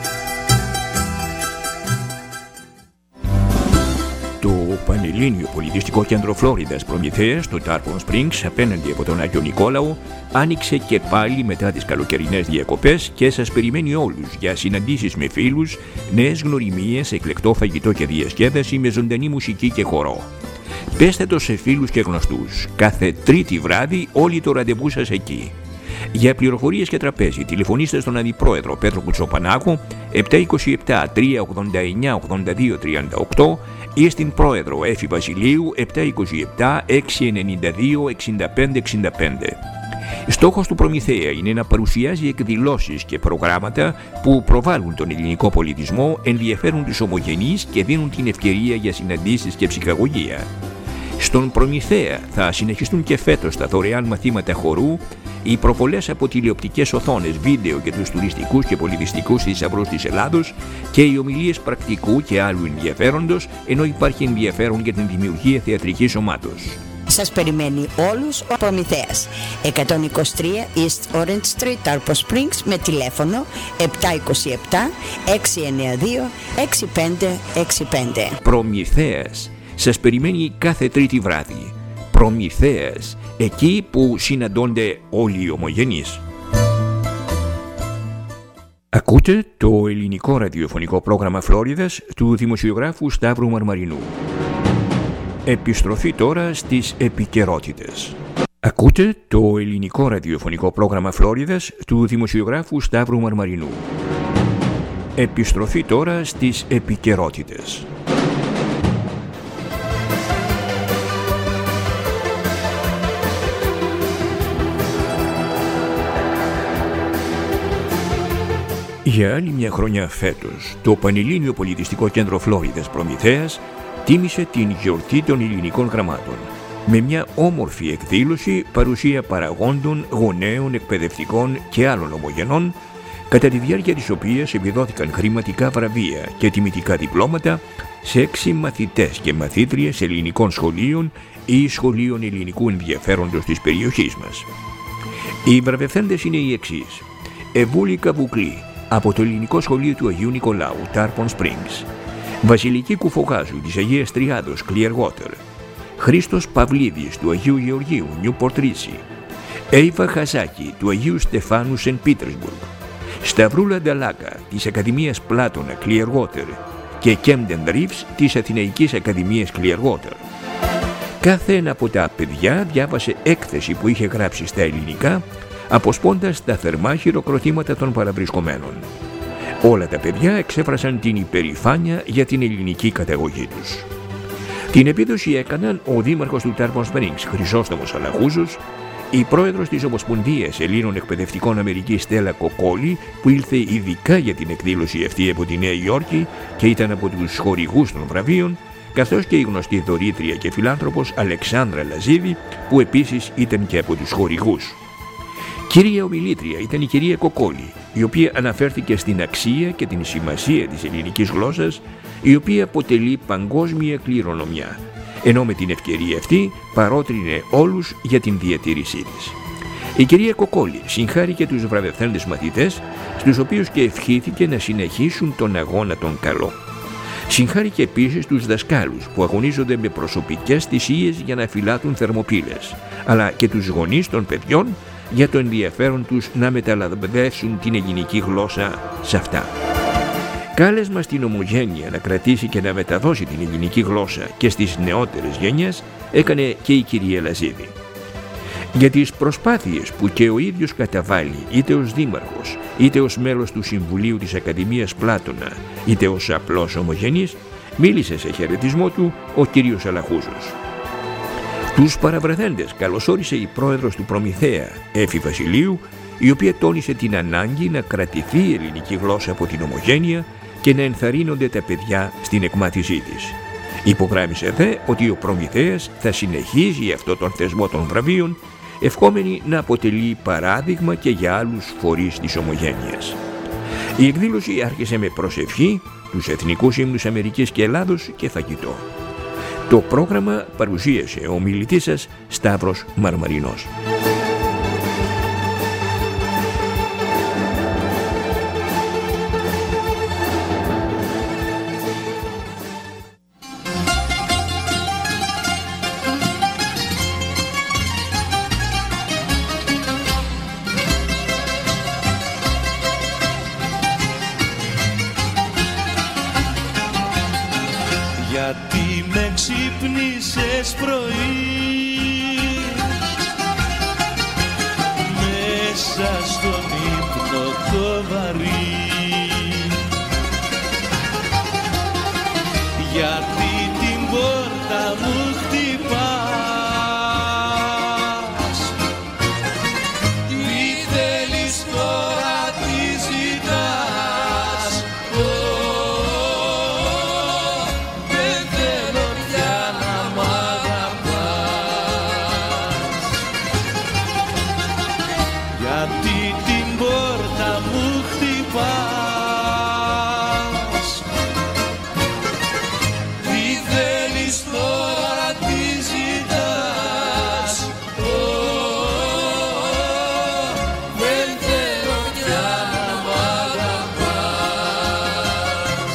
Το Πανελλήνιο Πολιτιστικό Κέντρο Φλόριδας Προμηθέας, το Tarpon Springs, απέναντι από τον Άγιο Νικόλαο, άνοιξε και πάλι μετά τις καλοκαιρινές διακοπές και σας περιμένει όλους για συναντήσεις με φίλους, νέες γνωριμίες, εκλεκτό φαγητό και διασκέδαση με ζωντανή μουσική και χορό. Πέστε το σε φίλους και γνωστούς. Κάθε Τρίτη βράδυ όλοι το ραντεβού σας εκεί. Για πληροφορίες και τραπέζι τηλεφωνήστε στον Αντιπρόεδρο Πέτρο Κουτσοπανάκο επτά είκοσι επτά τριακόσια ογδόντα εννιά ογδόντα δύο τριάντα οκτώ ή στην Πρόεδρο Έφη Βασιλείου επτά είκοσι επτά έξι ενενήντα δύο εξήντα πέντε εξήντα πέντε. Στόχος του Προμηθέα είναι να παρουσιάζει εκδηλώσεις και προγράμματα που προβάλλουν τον ελληνικό πολιτισμό, ενδιαφέρουν τους ομογενείς και δίνουν την ευκαιρία για συναντήσεις και ψυχαγωγία. Στον Προμηθέα θα συνεχιστούν και φέτος τα δωρεάν μαθήματα χορού, οι προβολές από τηλεοπτικές οθόνες, βίντεο για τους τουριστικούς και πολιτιστικούς θησαυρούς της Ελλάδος και οι ομιλίες πρακτικού και άλλου ενδιαφέροντος, ενώ υπάρχει ενδιαφέρον για την δημιουργία θεατρικής ομάδος. Σας περιμένει όλους ο Προμηθέας. εκατόν είκοσι τρία East Orange Street, Tarpon Springs, με τηλέφωνο επτά είκοσι επτά έξι εννιά δύο έξι πέντε έξι πέντε. Προμηθέας σας περιμένει κάθε Τρίτη βράδυ. Προμηθέας, εκεί που συναντώνται όλοι οι ομογενείς. Ακούτε το ελληνικό ραδιοφωνικό πρόγραμμα Φλόριδας του δημοσιογράφου Σταύρου Μαρμαρινού. Επιστροφή τώρα στις επικαιρότητες. Ακούτε το ελληνικό ραδιοφωνικό πρόγραμμα Φλόριδας του δημοσιογράφου Σταύρου Μαρμαρινού. Επιστροφή τώρα στις επικαιρότητες. Για άλλη μια χρονιά φέτος, το Πανελλήνιο Πολιτιστικό Κέντρο Φλόριδας Προμηθέας τίμησε την γιορτή των ελληνικών γραμμάτων με μια όμορφη εκδήλωση, παρουσία παραγόντων, γονέων, εκπαιδευτικών και άλλων ομογενών, κατά τη διάρκεια της οποίας επιδόθηκαν χρηματικά βραβεία και τιμητικά διπλώματα σε έξι μαθητές και μαθήτριες ελληνικών σχολείων ή σχολείων ελληνικού ενδιαφέροντος της περιοχής μας. Οι βραβευθέντες είναι οι εξής: Εβούλη Καβουκλή από το Ελληνικό Σχολείο του Αγίου Νικολάου, Tarpon Springs; Βασιλική Κουφογάζου της Αγίας Τριάδος, Clearwater; Χρήστος Παυλίδης του Αγίου Γεωργίου, Newport Ρίση; Έιβα Χαζάκη του Αγίου Στεφάνου, Σεντ Πίτερσμπουργκ; Σταυρούλα Νταλάκα της Ακαδημίας Πλάτωνα, Clearwater και Κέμντεν Ρίβς της Αθηναϊκής Ακαδημίας Clearwater. Κάθε ένα από τα παιδιά διάβασε έκθεση που είχε γράψει στα ελληνικά, αποσπώντας τα θερμά χειροκροτήματα των παραβρισκομένων. Όλα τα παιδιά εξέφρασαν την υπερηφάνεια για την ελληνική καταγωγή τους. Την επίδοση έκαναν ο δήμαρχος του Tarpon Springs, Χρυσόστομος Αλαχούζος, η πρόεδρος της Ομοσπονδίας Ελλήνων Εκπαιδευτικών Αμερικής, Στέλλα Κοκόλη, που ήλθε ειδικά για την εκδήλωση αυτή από τη Νέα Υόρκη και ήταν από τους χορηγούς των βραβείων, καθώς και η γνωστή δωρήτρια και φιλάνθρωπος Αλεξάνδρα Λαζίδη, που επίσης ήταν και από τους χορηγούς. Κυρία ομιλήτρια ήταν η κυρία Κοκόλη, η οποία αναφέρθηκε στην αξία και την σημασία της ελληνικής γλώσσας, η οποία αποτελεί παγκόσμια κληρονομιά, ενώ με την ευκαιρία αυτή παρότρινε όλους για την διατήρησή της. Η κυρία Κοκόλη συγχάρηκε τους βραβευθέντες μαθητές, στους οποίους και ευχήθηκε να συνεχίσουν τον αγώνα των καλό. Συγχάρηκε επίσης τους δασκάλους που αγωνίζονται με προσωπικές θυσίες για να φυλάτουν θερμοπύλες, αλλά και τους γονείς των παιδιών για το ενδιαφέρον τους να μεταλαμπαδεύσουν την ελληνική γλώσσα σε αυτά. Κάλεσμα στην ομογένεια να κρατήσει και να μεταδώσει την ελληνική γλώσσα και στις νεότερες γενιές έκανε και η κυρία Λαζίδη. Για τις προσπάθειες που και ο ίδιος καταβάλει, είτε ως δήμαρχος, είτε ως μέλος του Συμβουλίου της Ακαδημίας Πλάτωνα, είτε ως απλός ομογενής, μίλησε σε χαιρετισμό του ο κύριος Αλαχούζος. Τους παραβρεθέντες καλωσόρισε η πρόεδρος του Προμηθέα, Έφη Βασιλείου, η οποία τόνισε την ανάγκη να κρατηθεί η ελληνική γλώσσα από την ομογένεια και να ενθαρρύνονται τα παιδιά στην εκμάθησή της. Υπογράμμισε δε ότι ο Προμηθέας θα συνεχίζει αυτό τον θεσμό των βραβείων, ευχόμενοι να αποτελεί παράδειγμα και για άλλους φορείς της ομογένειας. Η εκδήλωση άρχισε με προσευχή, τους εθνικούς ύμνους Αμερικής και Ελλάδος και φαγητό. Το πρόγραμμα παρουσίασε ο ομιλητής σας Σταύρος Μαρμαρινός. Γιατί με ξύπνησες πρωί μέσα στον ύπνο το βαρύ, γιατί την πόρτα μου χτυπάς, τι θέλεις τώρα, τι ζητάς? Γιατί την πόρτα μου χτυπάς, τι θέλεις τώρα, τι ζητάς? Δεν θέλω πια να μ' αγαπάς.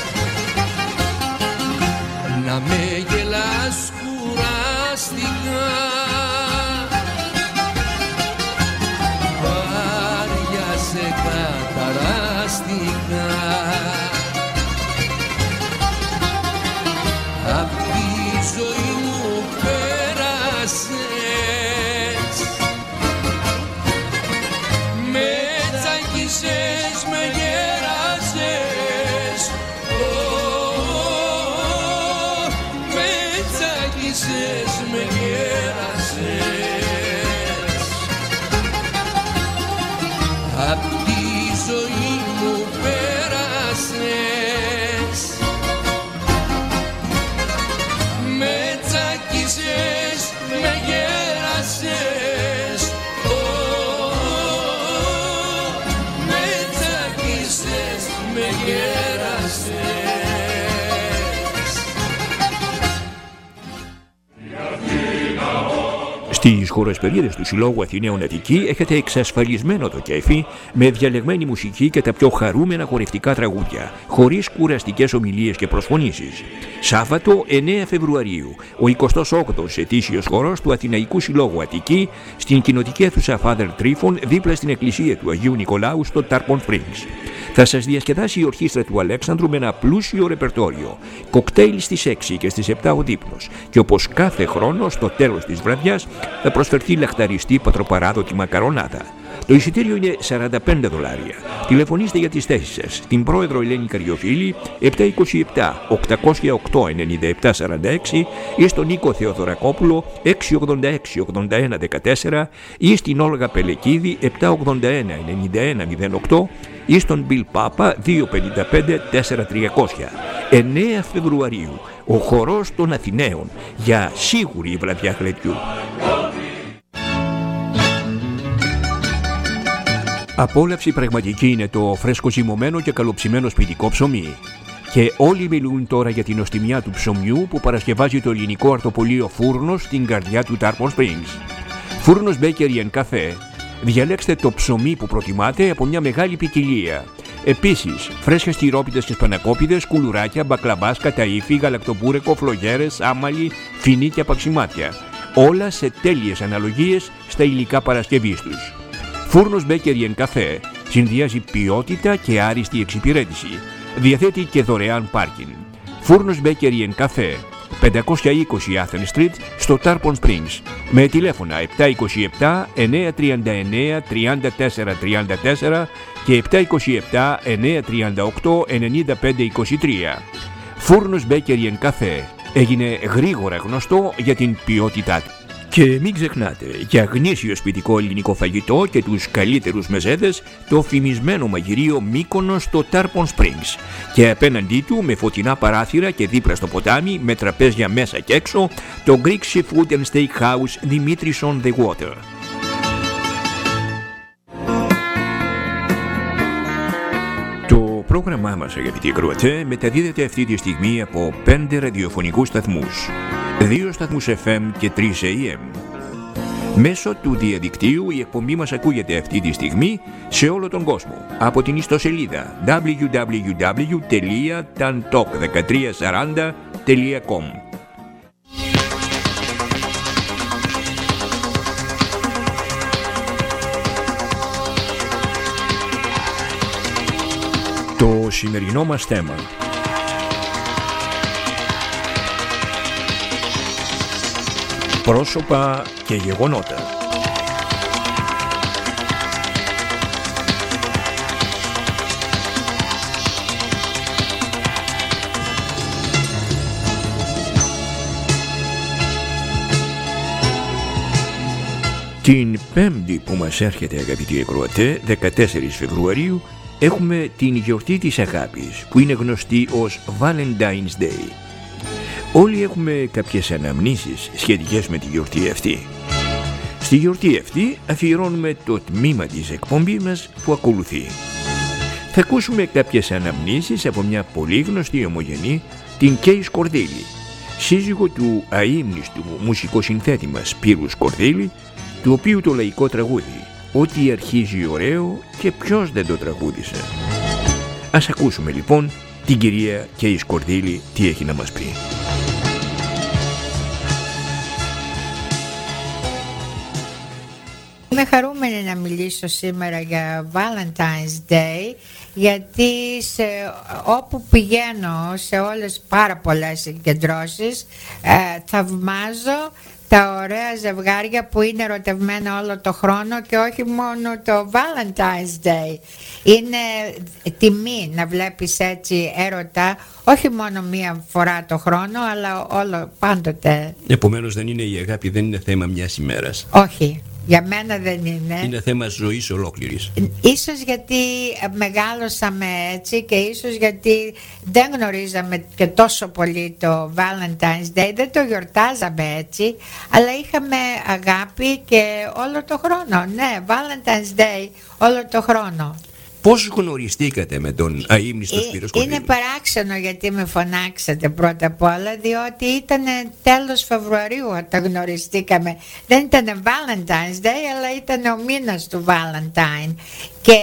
Να με γελάς κουραστικά, καταραστικά, απ' τη ζωή μου πέρασες, με τσακίσες, με γέρασες, με τσακίσες, με γέρασες, απ' τη ζωή μου πέρασες, με τσακίσες, με γέρασες, με τσακίσες, με γέρασες. Στις χοροσπερίδες του Συλλόγου Αθηναίων Αττική έχετε εξασφαλισμένο το κέφι με διαλεγμένη μουσική και τα πιο χαρούμενα χορευτικά τραγούδια, χωρίς κουραστικές ομιλίες και προσφωνήσεις. Σάββατο εννέα Φεβρουαρίου, ο εικοστός όγδοος ετήσιος χορός του Αθηναϊκού Συλλόγου Αττική στην κοινοτική αίθουσα Father Tryphon δίπλα στην εκκλησία του Αγίου Νικολάου στο Tarpon Springs. Θα σας διασκεδάσει η ορχήστρα του Αλέξανδρου με ένα πλούσιο ρεπερτόριο, κοκτέιλ στις έξι και στις επτά ο δείπνος, και όπως κάθε χρόνο στο τέλος της βραδιάς θα προσφερθεί λαχταριστή πατροπαράδοτη μακαρονάδα. Το εισιτήριο είναι σαράντα πέντε δολάρια. Τηλεφωνήστε για τις θέσεις σας στην πρόεδρο Ελένη Καριοφίλη επτακόσια είκοσι επτά οκτακόσια οκτώ ενενήντα επτά σαράντα έξι ή στον Νίκο Θεοδωρακόπουλο έξι ογδόντα έξι ογδόντα ένα δεκατέσσερα ή στην Όλγα Πελεκίδη επτακόσια ογδόντα ένα ενενήντα ένα μηδέν οκτώ ή στον Μπιλ Πάπα δύο πενήντα πέντε τέσσερα τριακόσια. εννέα Φεβρουαρίου, ο χορός των Αθηναίων για σίγουρη βραδιά γλεντιού. Απόλαυση πραγματική είναι το φρέσκο ζυμωμένο και καλοψημένο σπιτικό ψωμί. Και όλοι μιλούν τώρα για την νοστιμιά του ψωμιού που παρασκευάζει το ελληνικό αρτοπολείο Φούρνος στην καρδιά του Tarpon Springs. Φούρνος Bakery and Cafe. Διαλέξτε το ψωμί που προτιμάτε από μια μεγάλη ποικιλία. Επίσης, φρέσκες τυρόπιτες και σπανακόπιδες, κουλουράκια, μπακλαμπάς, καταΐφι, γαλακτοπούρεκο, φλογέρες, άμαλι, φινί και απαξιμάτια. Όλα σε τέλειες αναλογίες στα υλικά παρασκευής τους. Φούρνος Bakery and Cafe συνδυάζει ποιότητα και άριστη εξυπηρέτηση. Διαθέτει και δωρεάν πάρκινγκ. Φούρνος Bakery and Cafe, πεντακόσια είκοσι Athens Street στο Tarpon Springs, με τηλέφωνα επτακόσια είκοσι επτά εννιακόσια τριάντα εννέα τριάντα τέσσερα τριάντα τέσσερα και επτακόσια είκοσι επτά εννιακόσια τριάντα οκτώ ενενήντα πέντε είκοσι τρία. Φούρνος Bakery and Cafe έγινε γρήγορα γνωστό για την ποιότητά του. Και μην ξεχνάτε, για γνήσιο σπιτικό ελληνικό φαγητό και τους καλύτερους μεζέδες, το φημισμένο μαγειρίο Μύκονος στο Tarpon Springs. Και απέναντί του, με φωτεινά παράθυρα και δίπλα στο ποτάμι, με τραπέζια μέσα και έξω, το Greek Seafood and Steakhouse Dimitris on the Water. Το πρόγραμμά μας, αγαπητοί ακροατές, μεταδίδεται αυτή τη στιγμή από πέντε ραδιοφωνικούς σταθμούς, δύο σταθμούς εφ εμ και τρεις έι εμ. Μέσω του διαδικτύου η εκπομπή μας ακούγεται αυτή τη στιγμή σε όλο τον κόσμο από την ιστοσελίδα ντάμπλιου ντάμπλιου ντάμπλιου τελεία ταντοκ δεκατρία σαράντα τελεία κομ. Το σημερινό μας θέμα: πρόσωπα και γεγονότα. Την Πέμπτη που μας έρχεται, αγαπητοί ακροατές, δεκατέσσερις Φεβρουαρίου, έχουμε την γιορτή της αγάπης, που είναι γνωστή ως Valentine's Day. Όλοι έχουμε κάποιες αναμνήσεις σχετικές με τη γιορτή αυτή. Στη γιορτή αυτή αφιερώνουμε το τμήμα της εκπομπής μας που ακολουθεί. Θα ακούσουμε κάποιες αναμνήσεις από μια πολύ γνωστή ομογενή, την Κέι Σκορδίλη, σύζυγο του αείμνηστου μουσικοσυνθέτη μας Σπύρου Σκορδίλη, του οποίου το λαϊκό τραγούδι «Ό,τι αρχίζει ωραίο και ποιος δεν το τραγούδισε». Ας ακούσουμε λοιπόν την κυρία Κέι Σκορδίλη τι έχει να μας πει. Είμαι χαρούμενη να μιλήσω σήμερα για Valentine's Day, γιατί σε, όπου πηγαίνω σε όλες πάρα πολλές συγκεντρώσεις ε, θαυμάζω τα ωραία ζευγάρια που είναι ερωτευμένα όλο το χρόνο και όχι μόνο το Valentine's Day. Είναι τιμή να βλέπεις έτσι έρωτα, όχι μόνο μία φορά το χρόνο, αλλά όλο πάντοτε. Επομένως δεν είναι η αγάπη, δεν είναι θέμα μιας ημέρας. Όχι. Για μένα δεν είναι. Είναι θέμα ζωής ολόκληρης. Ίσως γιατί μεγάλωσαμε έτσι και ίσως γιατί δεν γνωρίζαμε και τόσο πολύ το Valentine's Day, δεν το γιορτάζαμε έτσι, αλλά είχαμε αγάπη και όλο το χρόνο. Ναι, Valentine's Day όλο το χρόνο. Πώς γνωριστήκατε με τον αείμνηστο Σπύρο Σκορδίλη? Είναι παράξενο γιατί με φωνάξατε πρώτα απ' όλα, διότι ήταν τέλος Φεβρουαρίου όταν γνωριστήκαμε. Δεν ήταν Valentine's Day, αλλά ήταν ο μήνας του Valentine. Και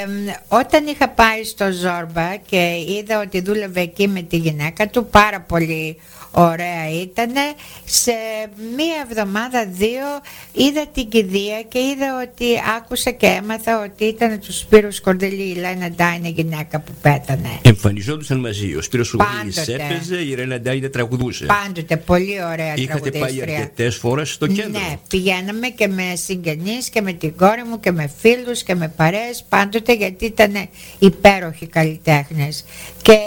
όταν είχα πάει στο Ζόρμπα και είδα ότι δούλευε εκεί με τη γυναίκα του, πάρα πολύ ωραία ήτανε, σε μία εβδομάδα δύο είδα την κηδεία και είδα ότι άκουσα και έμαθα ότι ήταν του Σπύρου Σκορδίλη η Ρένα Ντάιν, η γυναίκα που πέθανε. Εμφανιζόντουσαν μαζί, ο Σπύρος Σκορδίλης έπαιζε, η Ρένα Ντάιν τραγουδούσε. Πάντοτε, πολύ ωραία Είχατε τραγουδίστρια. Είχατε πάει αρκετές φορές στο κέντρο? Ναι, πηγαίναμε και με συγγενείς και με την κόρη μου και με φίλους και με παρέες πάντοτε, γιατί ήταν υπέροχοι καλλιτέχνες. Και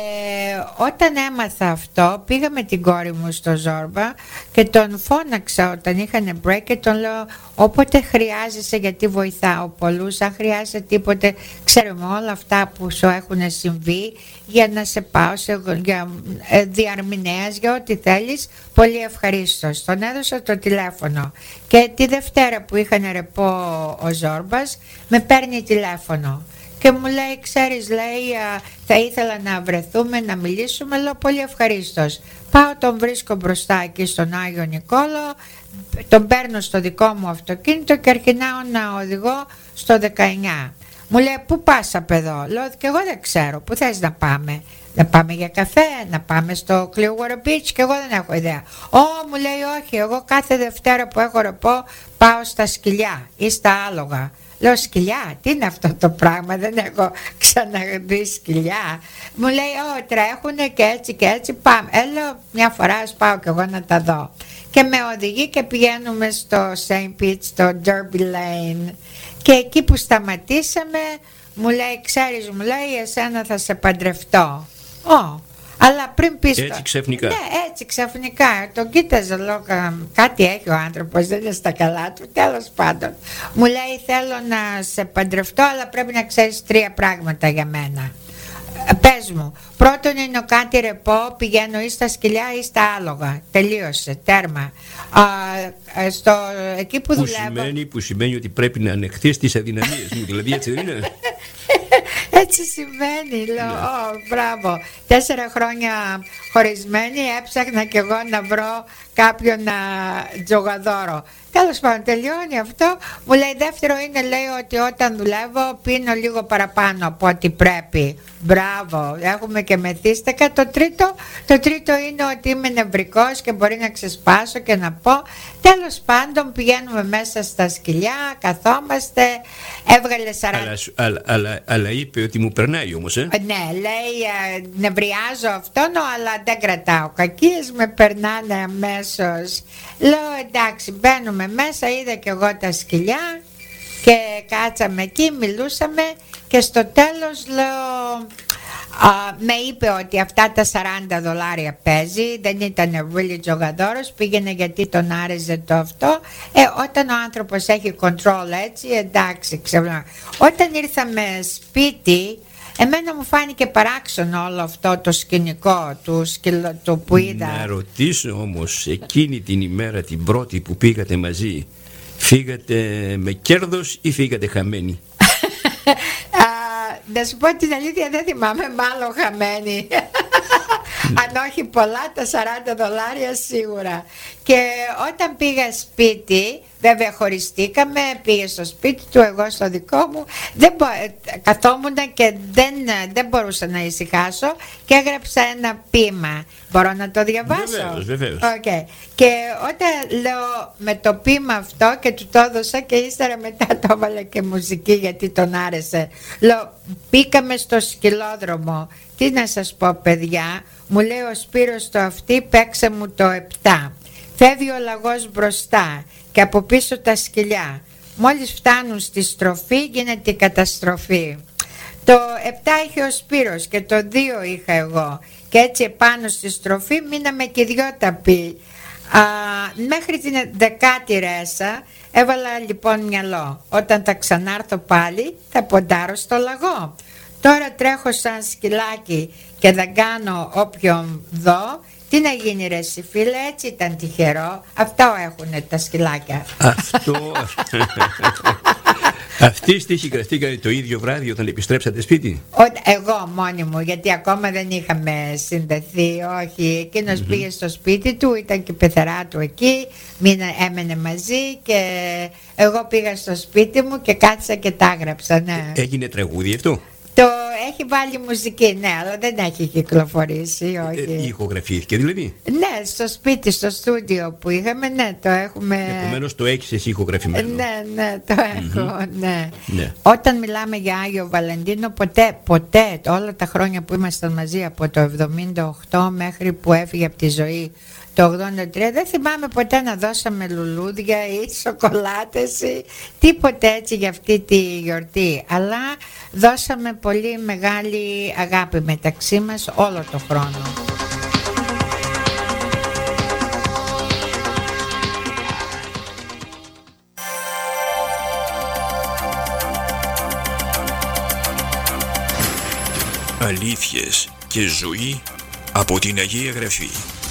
όταν έμαθα αυτό πήγα με την κόρη μου στο Ζόρμπα και τον φώναξα όταν είχαν break και τον λέω όποτε χρειάζεσαι, γιατί βοηθάω πολλούς, αν χρειάζεσαι τίποτε, ξέρουμε όλα αυτά που σου έχουν συμβεί, για να σε πάω σε, για ε, διαρμηνέας, για ό,τι θέλεις, πολύ ευχαρίστως. Τον έδωσα το τηλέφωνο και τη Δευτέρα που είχαν ρεπό ο Ζόρμπας με παίρνει τηλέφωνο και μου λέει, ξέρεις, λέει, θα ήθελα να βρεθούμε, να μιλήσουμε. Λέω, πολύ ευχαρίστως. Πάω, τον βρίσκω μπροστά εκεί στον Άγιο Νικόλαο, τον παίρνω στο δικό μου αυτοκίνητο και αρχινάω να οδηγώ στο δεκαεννιά. Μου λέει, πού πας απ' εδώ? Λέω, και εγώ δεν ξέρω, πού θες να πάμε? Να πάμε για καφέ, να πάμε στο Clearwater Beach? Και εγώ δεν έχω ιδέα. Ω, μου λέει, όχι, εγώ κάθε Δευτέρα που έχω ρεπό πάω στα σκυλιά ή στα άλογα. Λέω, σκυλιά, τι είναι αυτό το πράγμα, δεν έχω ξαναδεί σκυλιά. Μου λέει, ω, τρέχουνε και έτσι και έτσι, πάμε. Ε, λέω, μια φορά ας πάω κι εγώ να τα δω. Και με οδηγεί και πηγαίνουμε στο Saint Pete, στο Derby Lane. Και εκεί που σταματήσαμε, μου λέει, ξέρεις, μου λέει, εσένα θα σε παντρευτώ. Ω, αλλά πριν πεις έτσι το... ξαφνικά. Ναι, έτσι ξαφνικά. Τον κοίταζα, λέω, κάτι έχει ο άνθρωπος, δεν είναι στα καλά του. Τέλος πάντων, μου λέει, θέλω να σε παντρευτώ, αλλά πρέπει να ξέρεις τρία πράγματα για μένα. Πες μου. Πρώτον είναι ο κάτι ρεπό, πηγαίνω ή στα σκυλιά ή στα άλογα. Τελείωσε, τέρμα. Α, στο, εκεί που, που δουλεύω... Σημαίνει, που σημαίνει ότι πρέπει να ανεχθείς τις αδυναμίες μου, δηλαδή έτσι δεν είναι? Έτσι συμβαίνει. Λέω, oh, μπράβο. Τέσσερα χρόνια χωρισμένη, έψαχνα κι εγώ να βρω κάποιον να τζογαδόρο. Τέλος πάντων, τελειώνει αυτό. Μου λέει δεύτερο είναι, λέει, ότι όταν δουλεύω πίνω λίγο παραπάνω από ό,τι πρέπει. Μπράβο, έχουμε και μεθύστακα. Το τρίτο, το τρίτο είναι ότι είμαι νευρικός και μπορεί να ξεσπάσω και να πω. Τέλος πάντων, πηγαίνουμε μέσα στα σκυλιά, καθόμαστε, έβγαλε σαράντα. Αλλά, αλλά, αλλά, αλλά είπε ότι μου περνάει όμως, ε. Ναι, λέει, ε, νευριάζω αυτόν, αλλά δεν κρατάω κακίες, με περνάνε αμέσως. Λέω, εντάξει, μπαίνουμε μέσα, είδα και εγώ τα σκυλιά και κάτσαμε εκεί, μιλούσαμε και στο τέλος λέω, α, με είπε ότι αυτά τα σαράντα δολάρια παίζει, δεν ήταν really τζογαδόρος, πήγαινε γιατί τον άρεσε το αυτό. Ε, όταν ο άνθρωπος έχει control έτσι, εντάξει, ξέρω. Όταν ήρθαμε σπίτι, εμένα μου φάνηκε παράξενο όλο αυτό το σκηνικό του, σκυλο, του που είδα. Να ρωτήσω όμως, εκείνη την ημέρα την πρώτη που πήγατε μαζί, φύγατε με κέρδος ή φύγατε χαμένοι? Α, να σου πω την αλήθεια, δεν θυμάμαι, μάλλον χαμένη. Αν όχι πολλά, τα σαράντα δολάρια σίγουρα. Και όταν πήγα σπίτι, βέβαια χωριστήκαμε, πήγε στο σπίτι του, εγώ στο δικό μου, δεν μπο... καθόμουν και δεν, δεν μπορούσα να ησυχάσω και έγραψα ένα ποίημα. Μπορώ να το διαβάσω? Βεβαίως, βεβαίως. Okay. Και όταν λέω με το ποίημα αυτό και του το έδωσα και ύστερα μετά το έβαλα και μουσική γιατί τον άρεσε. Λέω, μπήκαμε στο σκυλόδρομο. Τι να σας πω, παιδιά, μου λέει ο Σπύρος το αυτή, παίξε μου το επτά. Φεύγει ο λαγός μπροστά και από πίσω τα σκυλιά. Μόλις φτάνουν στη στροφή γίνεται η καταστροφή. Το επτά είχε ο Σπύρος και το δύο είχα εγώ. Και έτσι επάνω στη στροφή μείναμε και δυο ταπεί. Α, μέχρι την δεκάτη ρέσα έβαλα λοιπόν μυαλό. Όταν θα ξανάρθω πάλι θα ποντάρω στο λαγό. Τώρα τρέχω σαν σκυλάκι και δεν κάνω όποιον δω. Τι να γίνει ρε εσύ φίλε, έτσι ήταν τυχερό. Αυτό έχουνε τα σκυλάκια. Αυτό... Αυτή η στίχη γραφτήκατε το ίδιο βράδυ όταν επιστρέψατε σπίτι? Εγώ μόνη μου, γιατί ακόμα δεν είχαμε συνδεθεί. Όχι, εκείνος mm-hmm. πήγε στο σπίτι του, ήταν και η πεθερά του εκεί, μήνα, έμενε μαζί και εγώ πήγα στο σπίτι μου και κάτσα και τα έγραψα, ναι. Έγινε τραγούδι αυτό? Το έχει βάλει μουσική, ναι, αλλά δεν έχει κυκλοφορήσει, όχι. Ε, ηχογραφήθηκε δηλαδή? Ναι, στο σπίτι, στο στούντιο που είχαμε, ναι, το έχουμε. Επομένως το έχεις εσύ ηχογραφημένο? Ναι, ναι, το έχω, mm-hmm. ναι. ναι. Όταν μιλάμε για Άγιο Βαλεντίνο, ποτέ, ποτέ, όλα τα χρόνια που ήμασταν μαζί από το εβδομήντα οκτώ μέχρι που έφυγε από τη ζωή το ογδόντα τρία, δεν θυμάμαι ποτέ να δώσαμε λουλούδια ή σοκολάτες ή τίποτε έτσι για αυτή τη γιορτή, αλλά δώσαμε πολύ μεγάλη αγάπη μεταξύ μας όλο το χρόνο. Αλήθειες και ζωή από την Αγία Γραφή.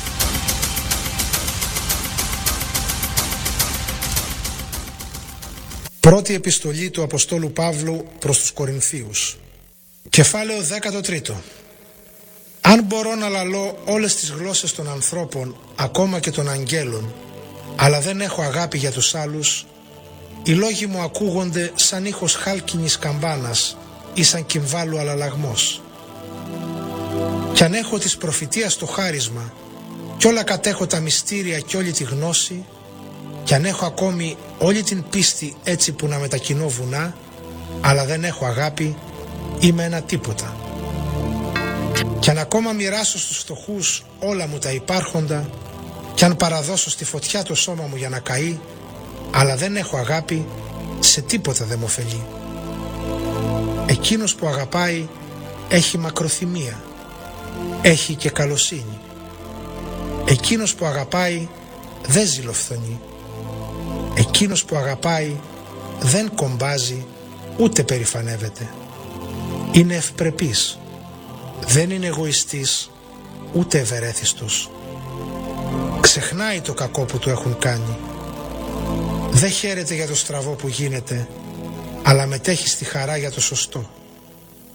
Πρώτη επιστολή του Αποστόλου Παύλου προς τους Κορινθίους. Κεφάλαιο δέκατο τρίτο. Αν μπορώ να λαλώ όλες τις γλώσσες των ανθρώπων, ακόμα και των αγγέλων, αλλά δεν έχω αγάπη για τους άλλους, οι λόγοι μου ακούγονται σαν ήχος χάλκινης καμπάνας ή σαν κυμβάλου αλλαλαγμός. Κι αν έχω της προφητείας το χάρισμα κι όλα κατέχω τα μυστήρια κι όλη τη γνώση, κι αν έχω ακόμη όλη την πίστη έτσι που να μετακινώ βουνά, αλλά δεν έχω αγάπη, είμαι ένα τίποτα. Κι αν ακόμα μοιράσω στους φτωχούς όλα μου τα υπάρχοντα, κι αν παραδώσω στη φωτιά το σώμα μου για να καεί, αλλά δεν έχω αγάπη, σε τίποτα δεν μου ωφελεί. Εκείνος που αγαπάει έχει μακροθυμία, έχει και καλοσύνη. Εκείνος που αγαπάει δεν ζηλοφθονεί. Εκείνος που αγαπάει δεν κομπάζει ούτε περηφανεύεται. Είναι ευπρεπής, δεν είναι εγωιστής ούτε ευερέθιστος. Ξεχνάει το κακό που του έχουν κάνει. Δεν χαίρεται για το στραβό που γίνεται, αλλά μετέχει στη χαρά για το σωστό.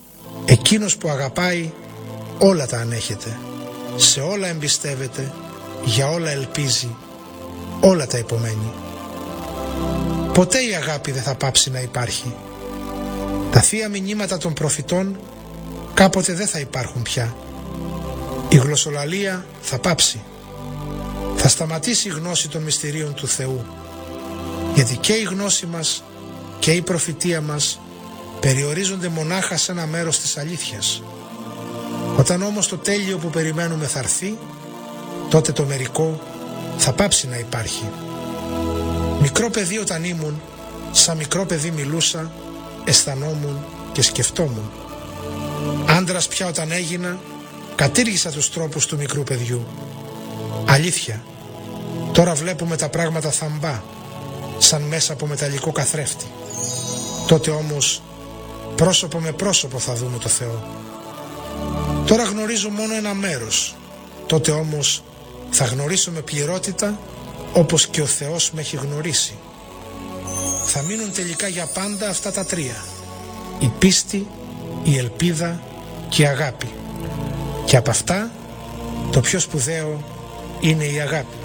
Εκείνος που αγαπάει όλα τα ανέχεται, σε όλα εμπιστεύεται, για όλα ελπίζει, όλα τα υπομένει. Ποτέ η αγάπη δεν θα πάψει να υπάρχει. Τα θεία μηνύματα των προφητών κάποτε δεν θα υπάρχουν πια. Η γλωσσολαλία θα πάψει. Θα σταματήσει η γνώση των μυστηρίων του Θεού. Γιατί και η γνώση μας και η προφητεία μας περιορίζονται μονάχα σε ένα μέρος της αλήθειας. Όταν όμως το τέλειο που περιμένουμε θα έρθει, τότε το μερικό θα πάψει να υπάρχει. Μικρό παιδί όταν ήμουν, σαν μικρό παιδί μιλούσα, αισθανόμουν και σκεφτόμουν. Άντρας πια όταν έγινα, κατήργησα τους τρόπους του μικρού παιδιού. Αλήθεια, τώρα βλέπουμε τα πράγματα θαμπά, σαν μέσα από μεταλλικό καθρέφτη. Τότε όμως πρόσωπο με πρόσωπο θα δούμε το Θεό. Τώρα γνωρίζω μόνο ένα μέρος, τότε όμως θα γνωρίσω με πληρότητα όπως και ο Θεός με έχει γνωρίσει. Θα μείνουν τελικά για πάντα αυτά τα τρία: η πίστη, η ελπίδα και η αγάπη. Και από αυτά το πιο σπουδαίο είναι η αγάπη.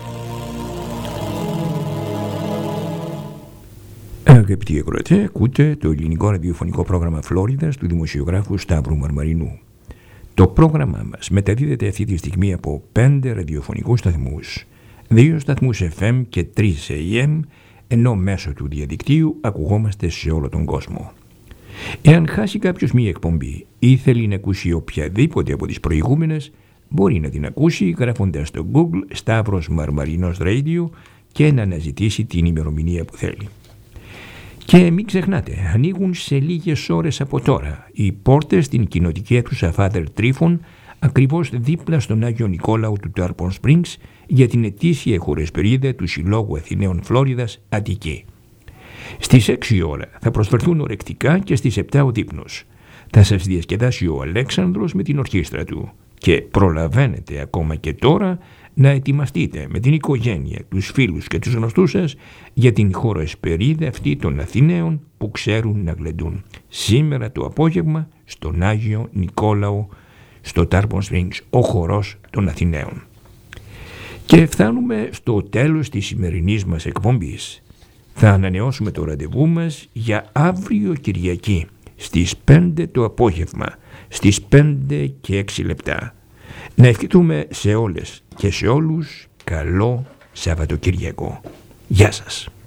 Αγαπητοί ακροατές, ακούτε το ελληνικό ραδιοφωνικό πρόγραμμα Φλόριδας του δημοσιογράφου Σταύρου Μαρμαρινού. Το πρόγραμμά μας μεταδίδεται αυτή τη στιγμή από πέντε ραδιοφωνικούς σταθμούς, δύο σταθμούς εφ εμ και τρεις έι εμ, ενώ μέσω του διαδικτύου ακουγόμαστε σε όλο τον κόσμο. Εάν χάσει κάποιος μία εκπομπή ή θέλει να ακούσει οποιαδήποτε από τις προηγούμενες, μπορεί να την ακούσει γράφοντας στο Google Σταύρος Μαρμαρινός Radio και να αναζητήσει την ημερομηνία που θέλει. Και μην ξεχνάτε, ανοίγουν σε λίγες ώρες από τώρα οι πόρτες στην κοινοτική αίθουσα Father Τρίφων, ακριβώς δίπλα στον Άγιο Νικόλαο του Tarpon Springs, για την ετήσια χορεσπερίδα του Συλλόγου Αθηναίων Φλόριδας Αττική. Στις έξι ώρα θα προσφερθούν ορεκτικά και στις επτά ο δείπνος. Θα σας διασκεδάσει ο Αλέξανδρος με την ορχήστρα του και προλαβαίνετε ακόμα και τώρα να ετοιμαστείτε με την οικογένεια, τους φίλους και τους γνωστούς σας για την χορεσπερίδα αυτή των Αθηναίων που ξέρουν να γλεντούν. Σήμερα το απόγευμα στον Άγιο Νικόλαο στο Tarpon Springs, ο χορός των Αθηναίων. Και φτάνουμε στο τέλος της σημερινής μας εκπομπής. Θα ανανεώσουμε το ραντεβού μας για αύριο Κυριακή στις πέντε το απόγευμα, στις πέντε και έξι λεπτά. Να ευχηθούμε σε όλες και σε όλους καλό Σαββατοκύριακο. Γεια σας.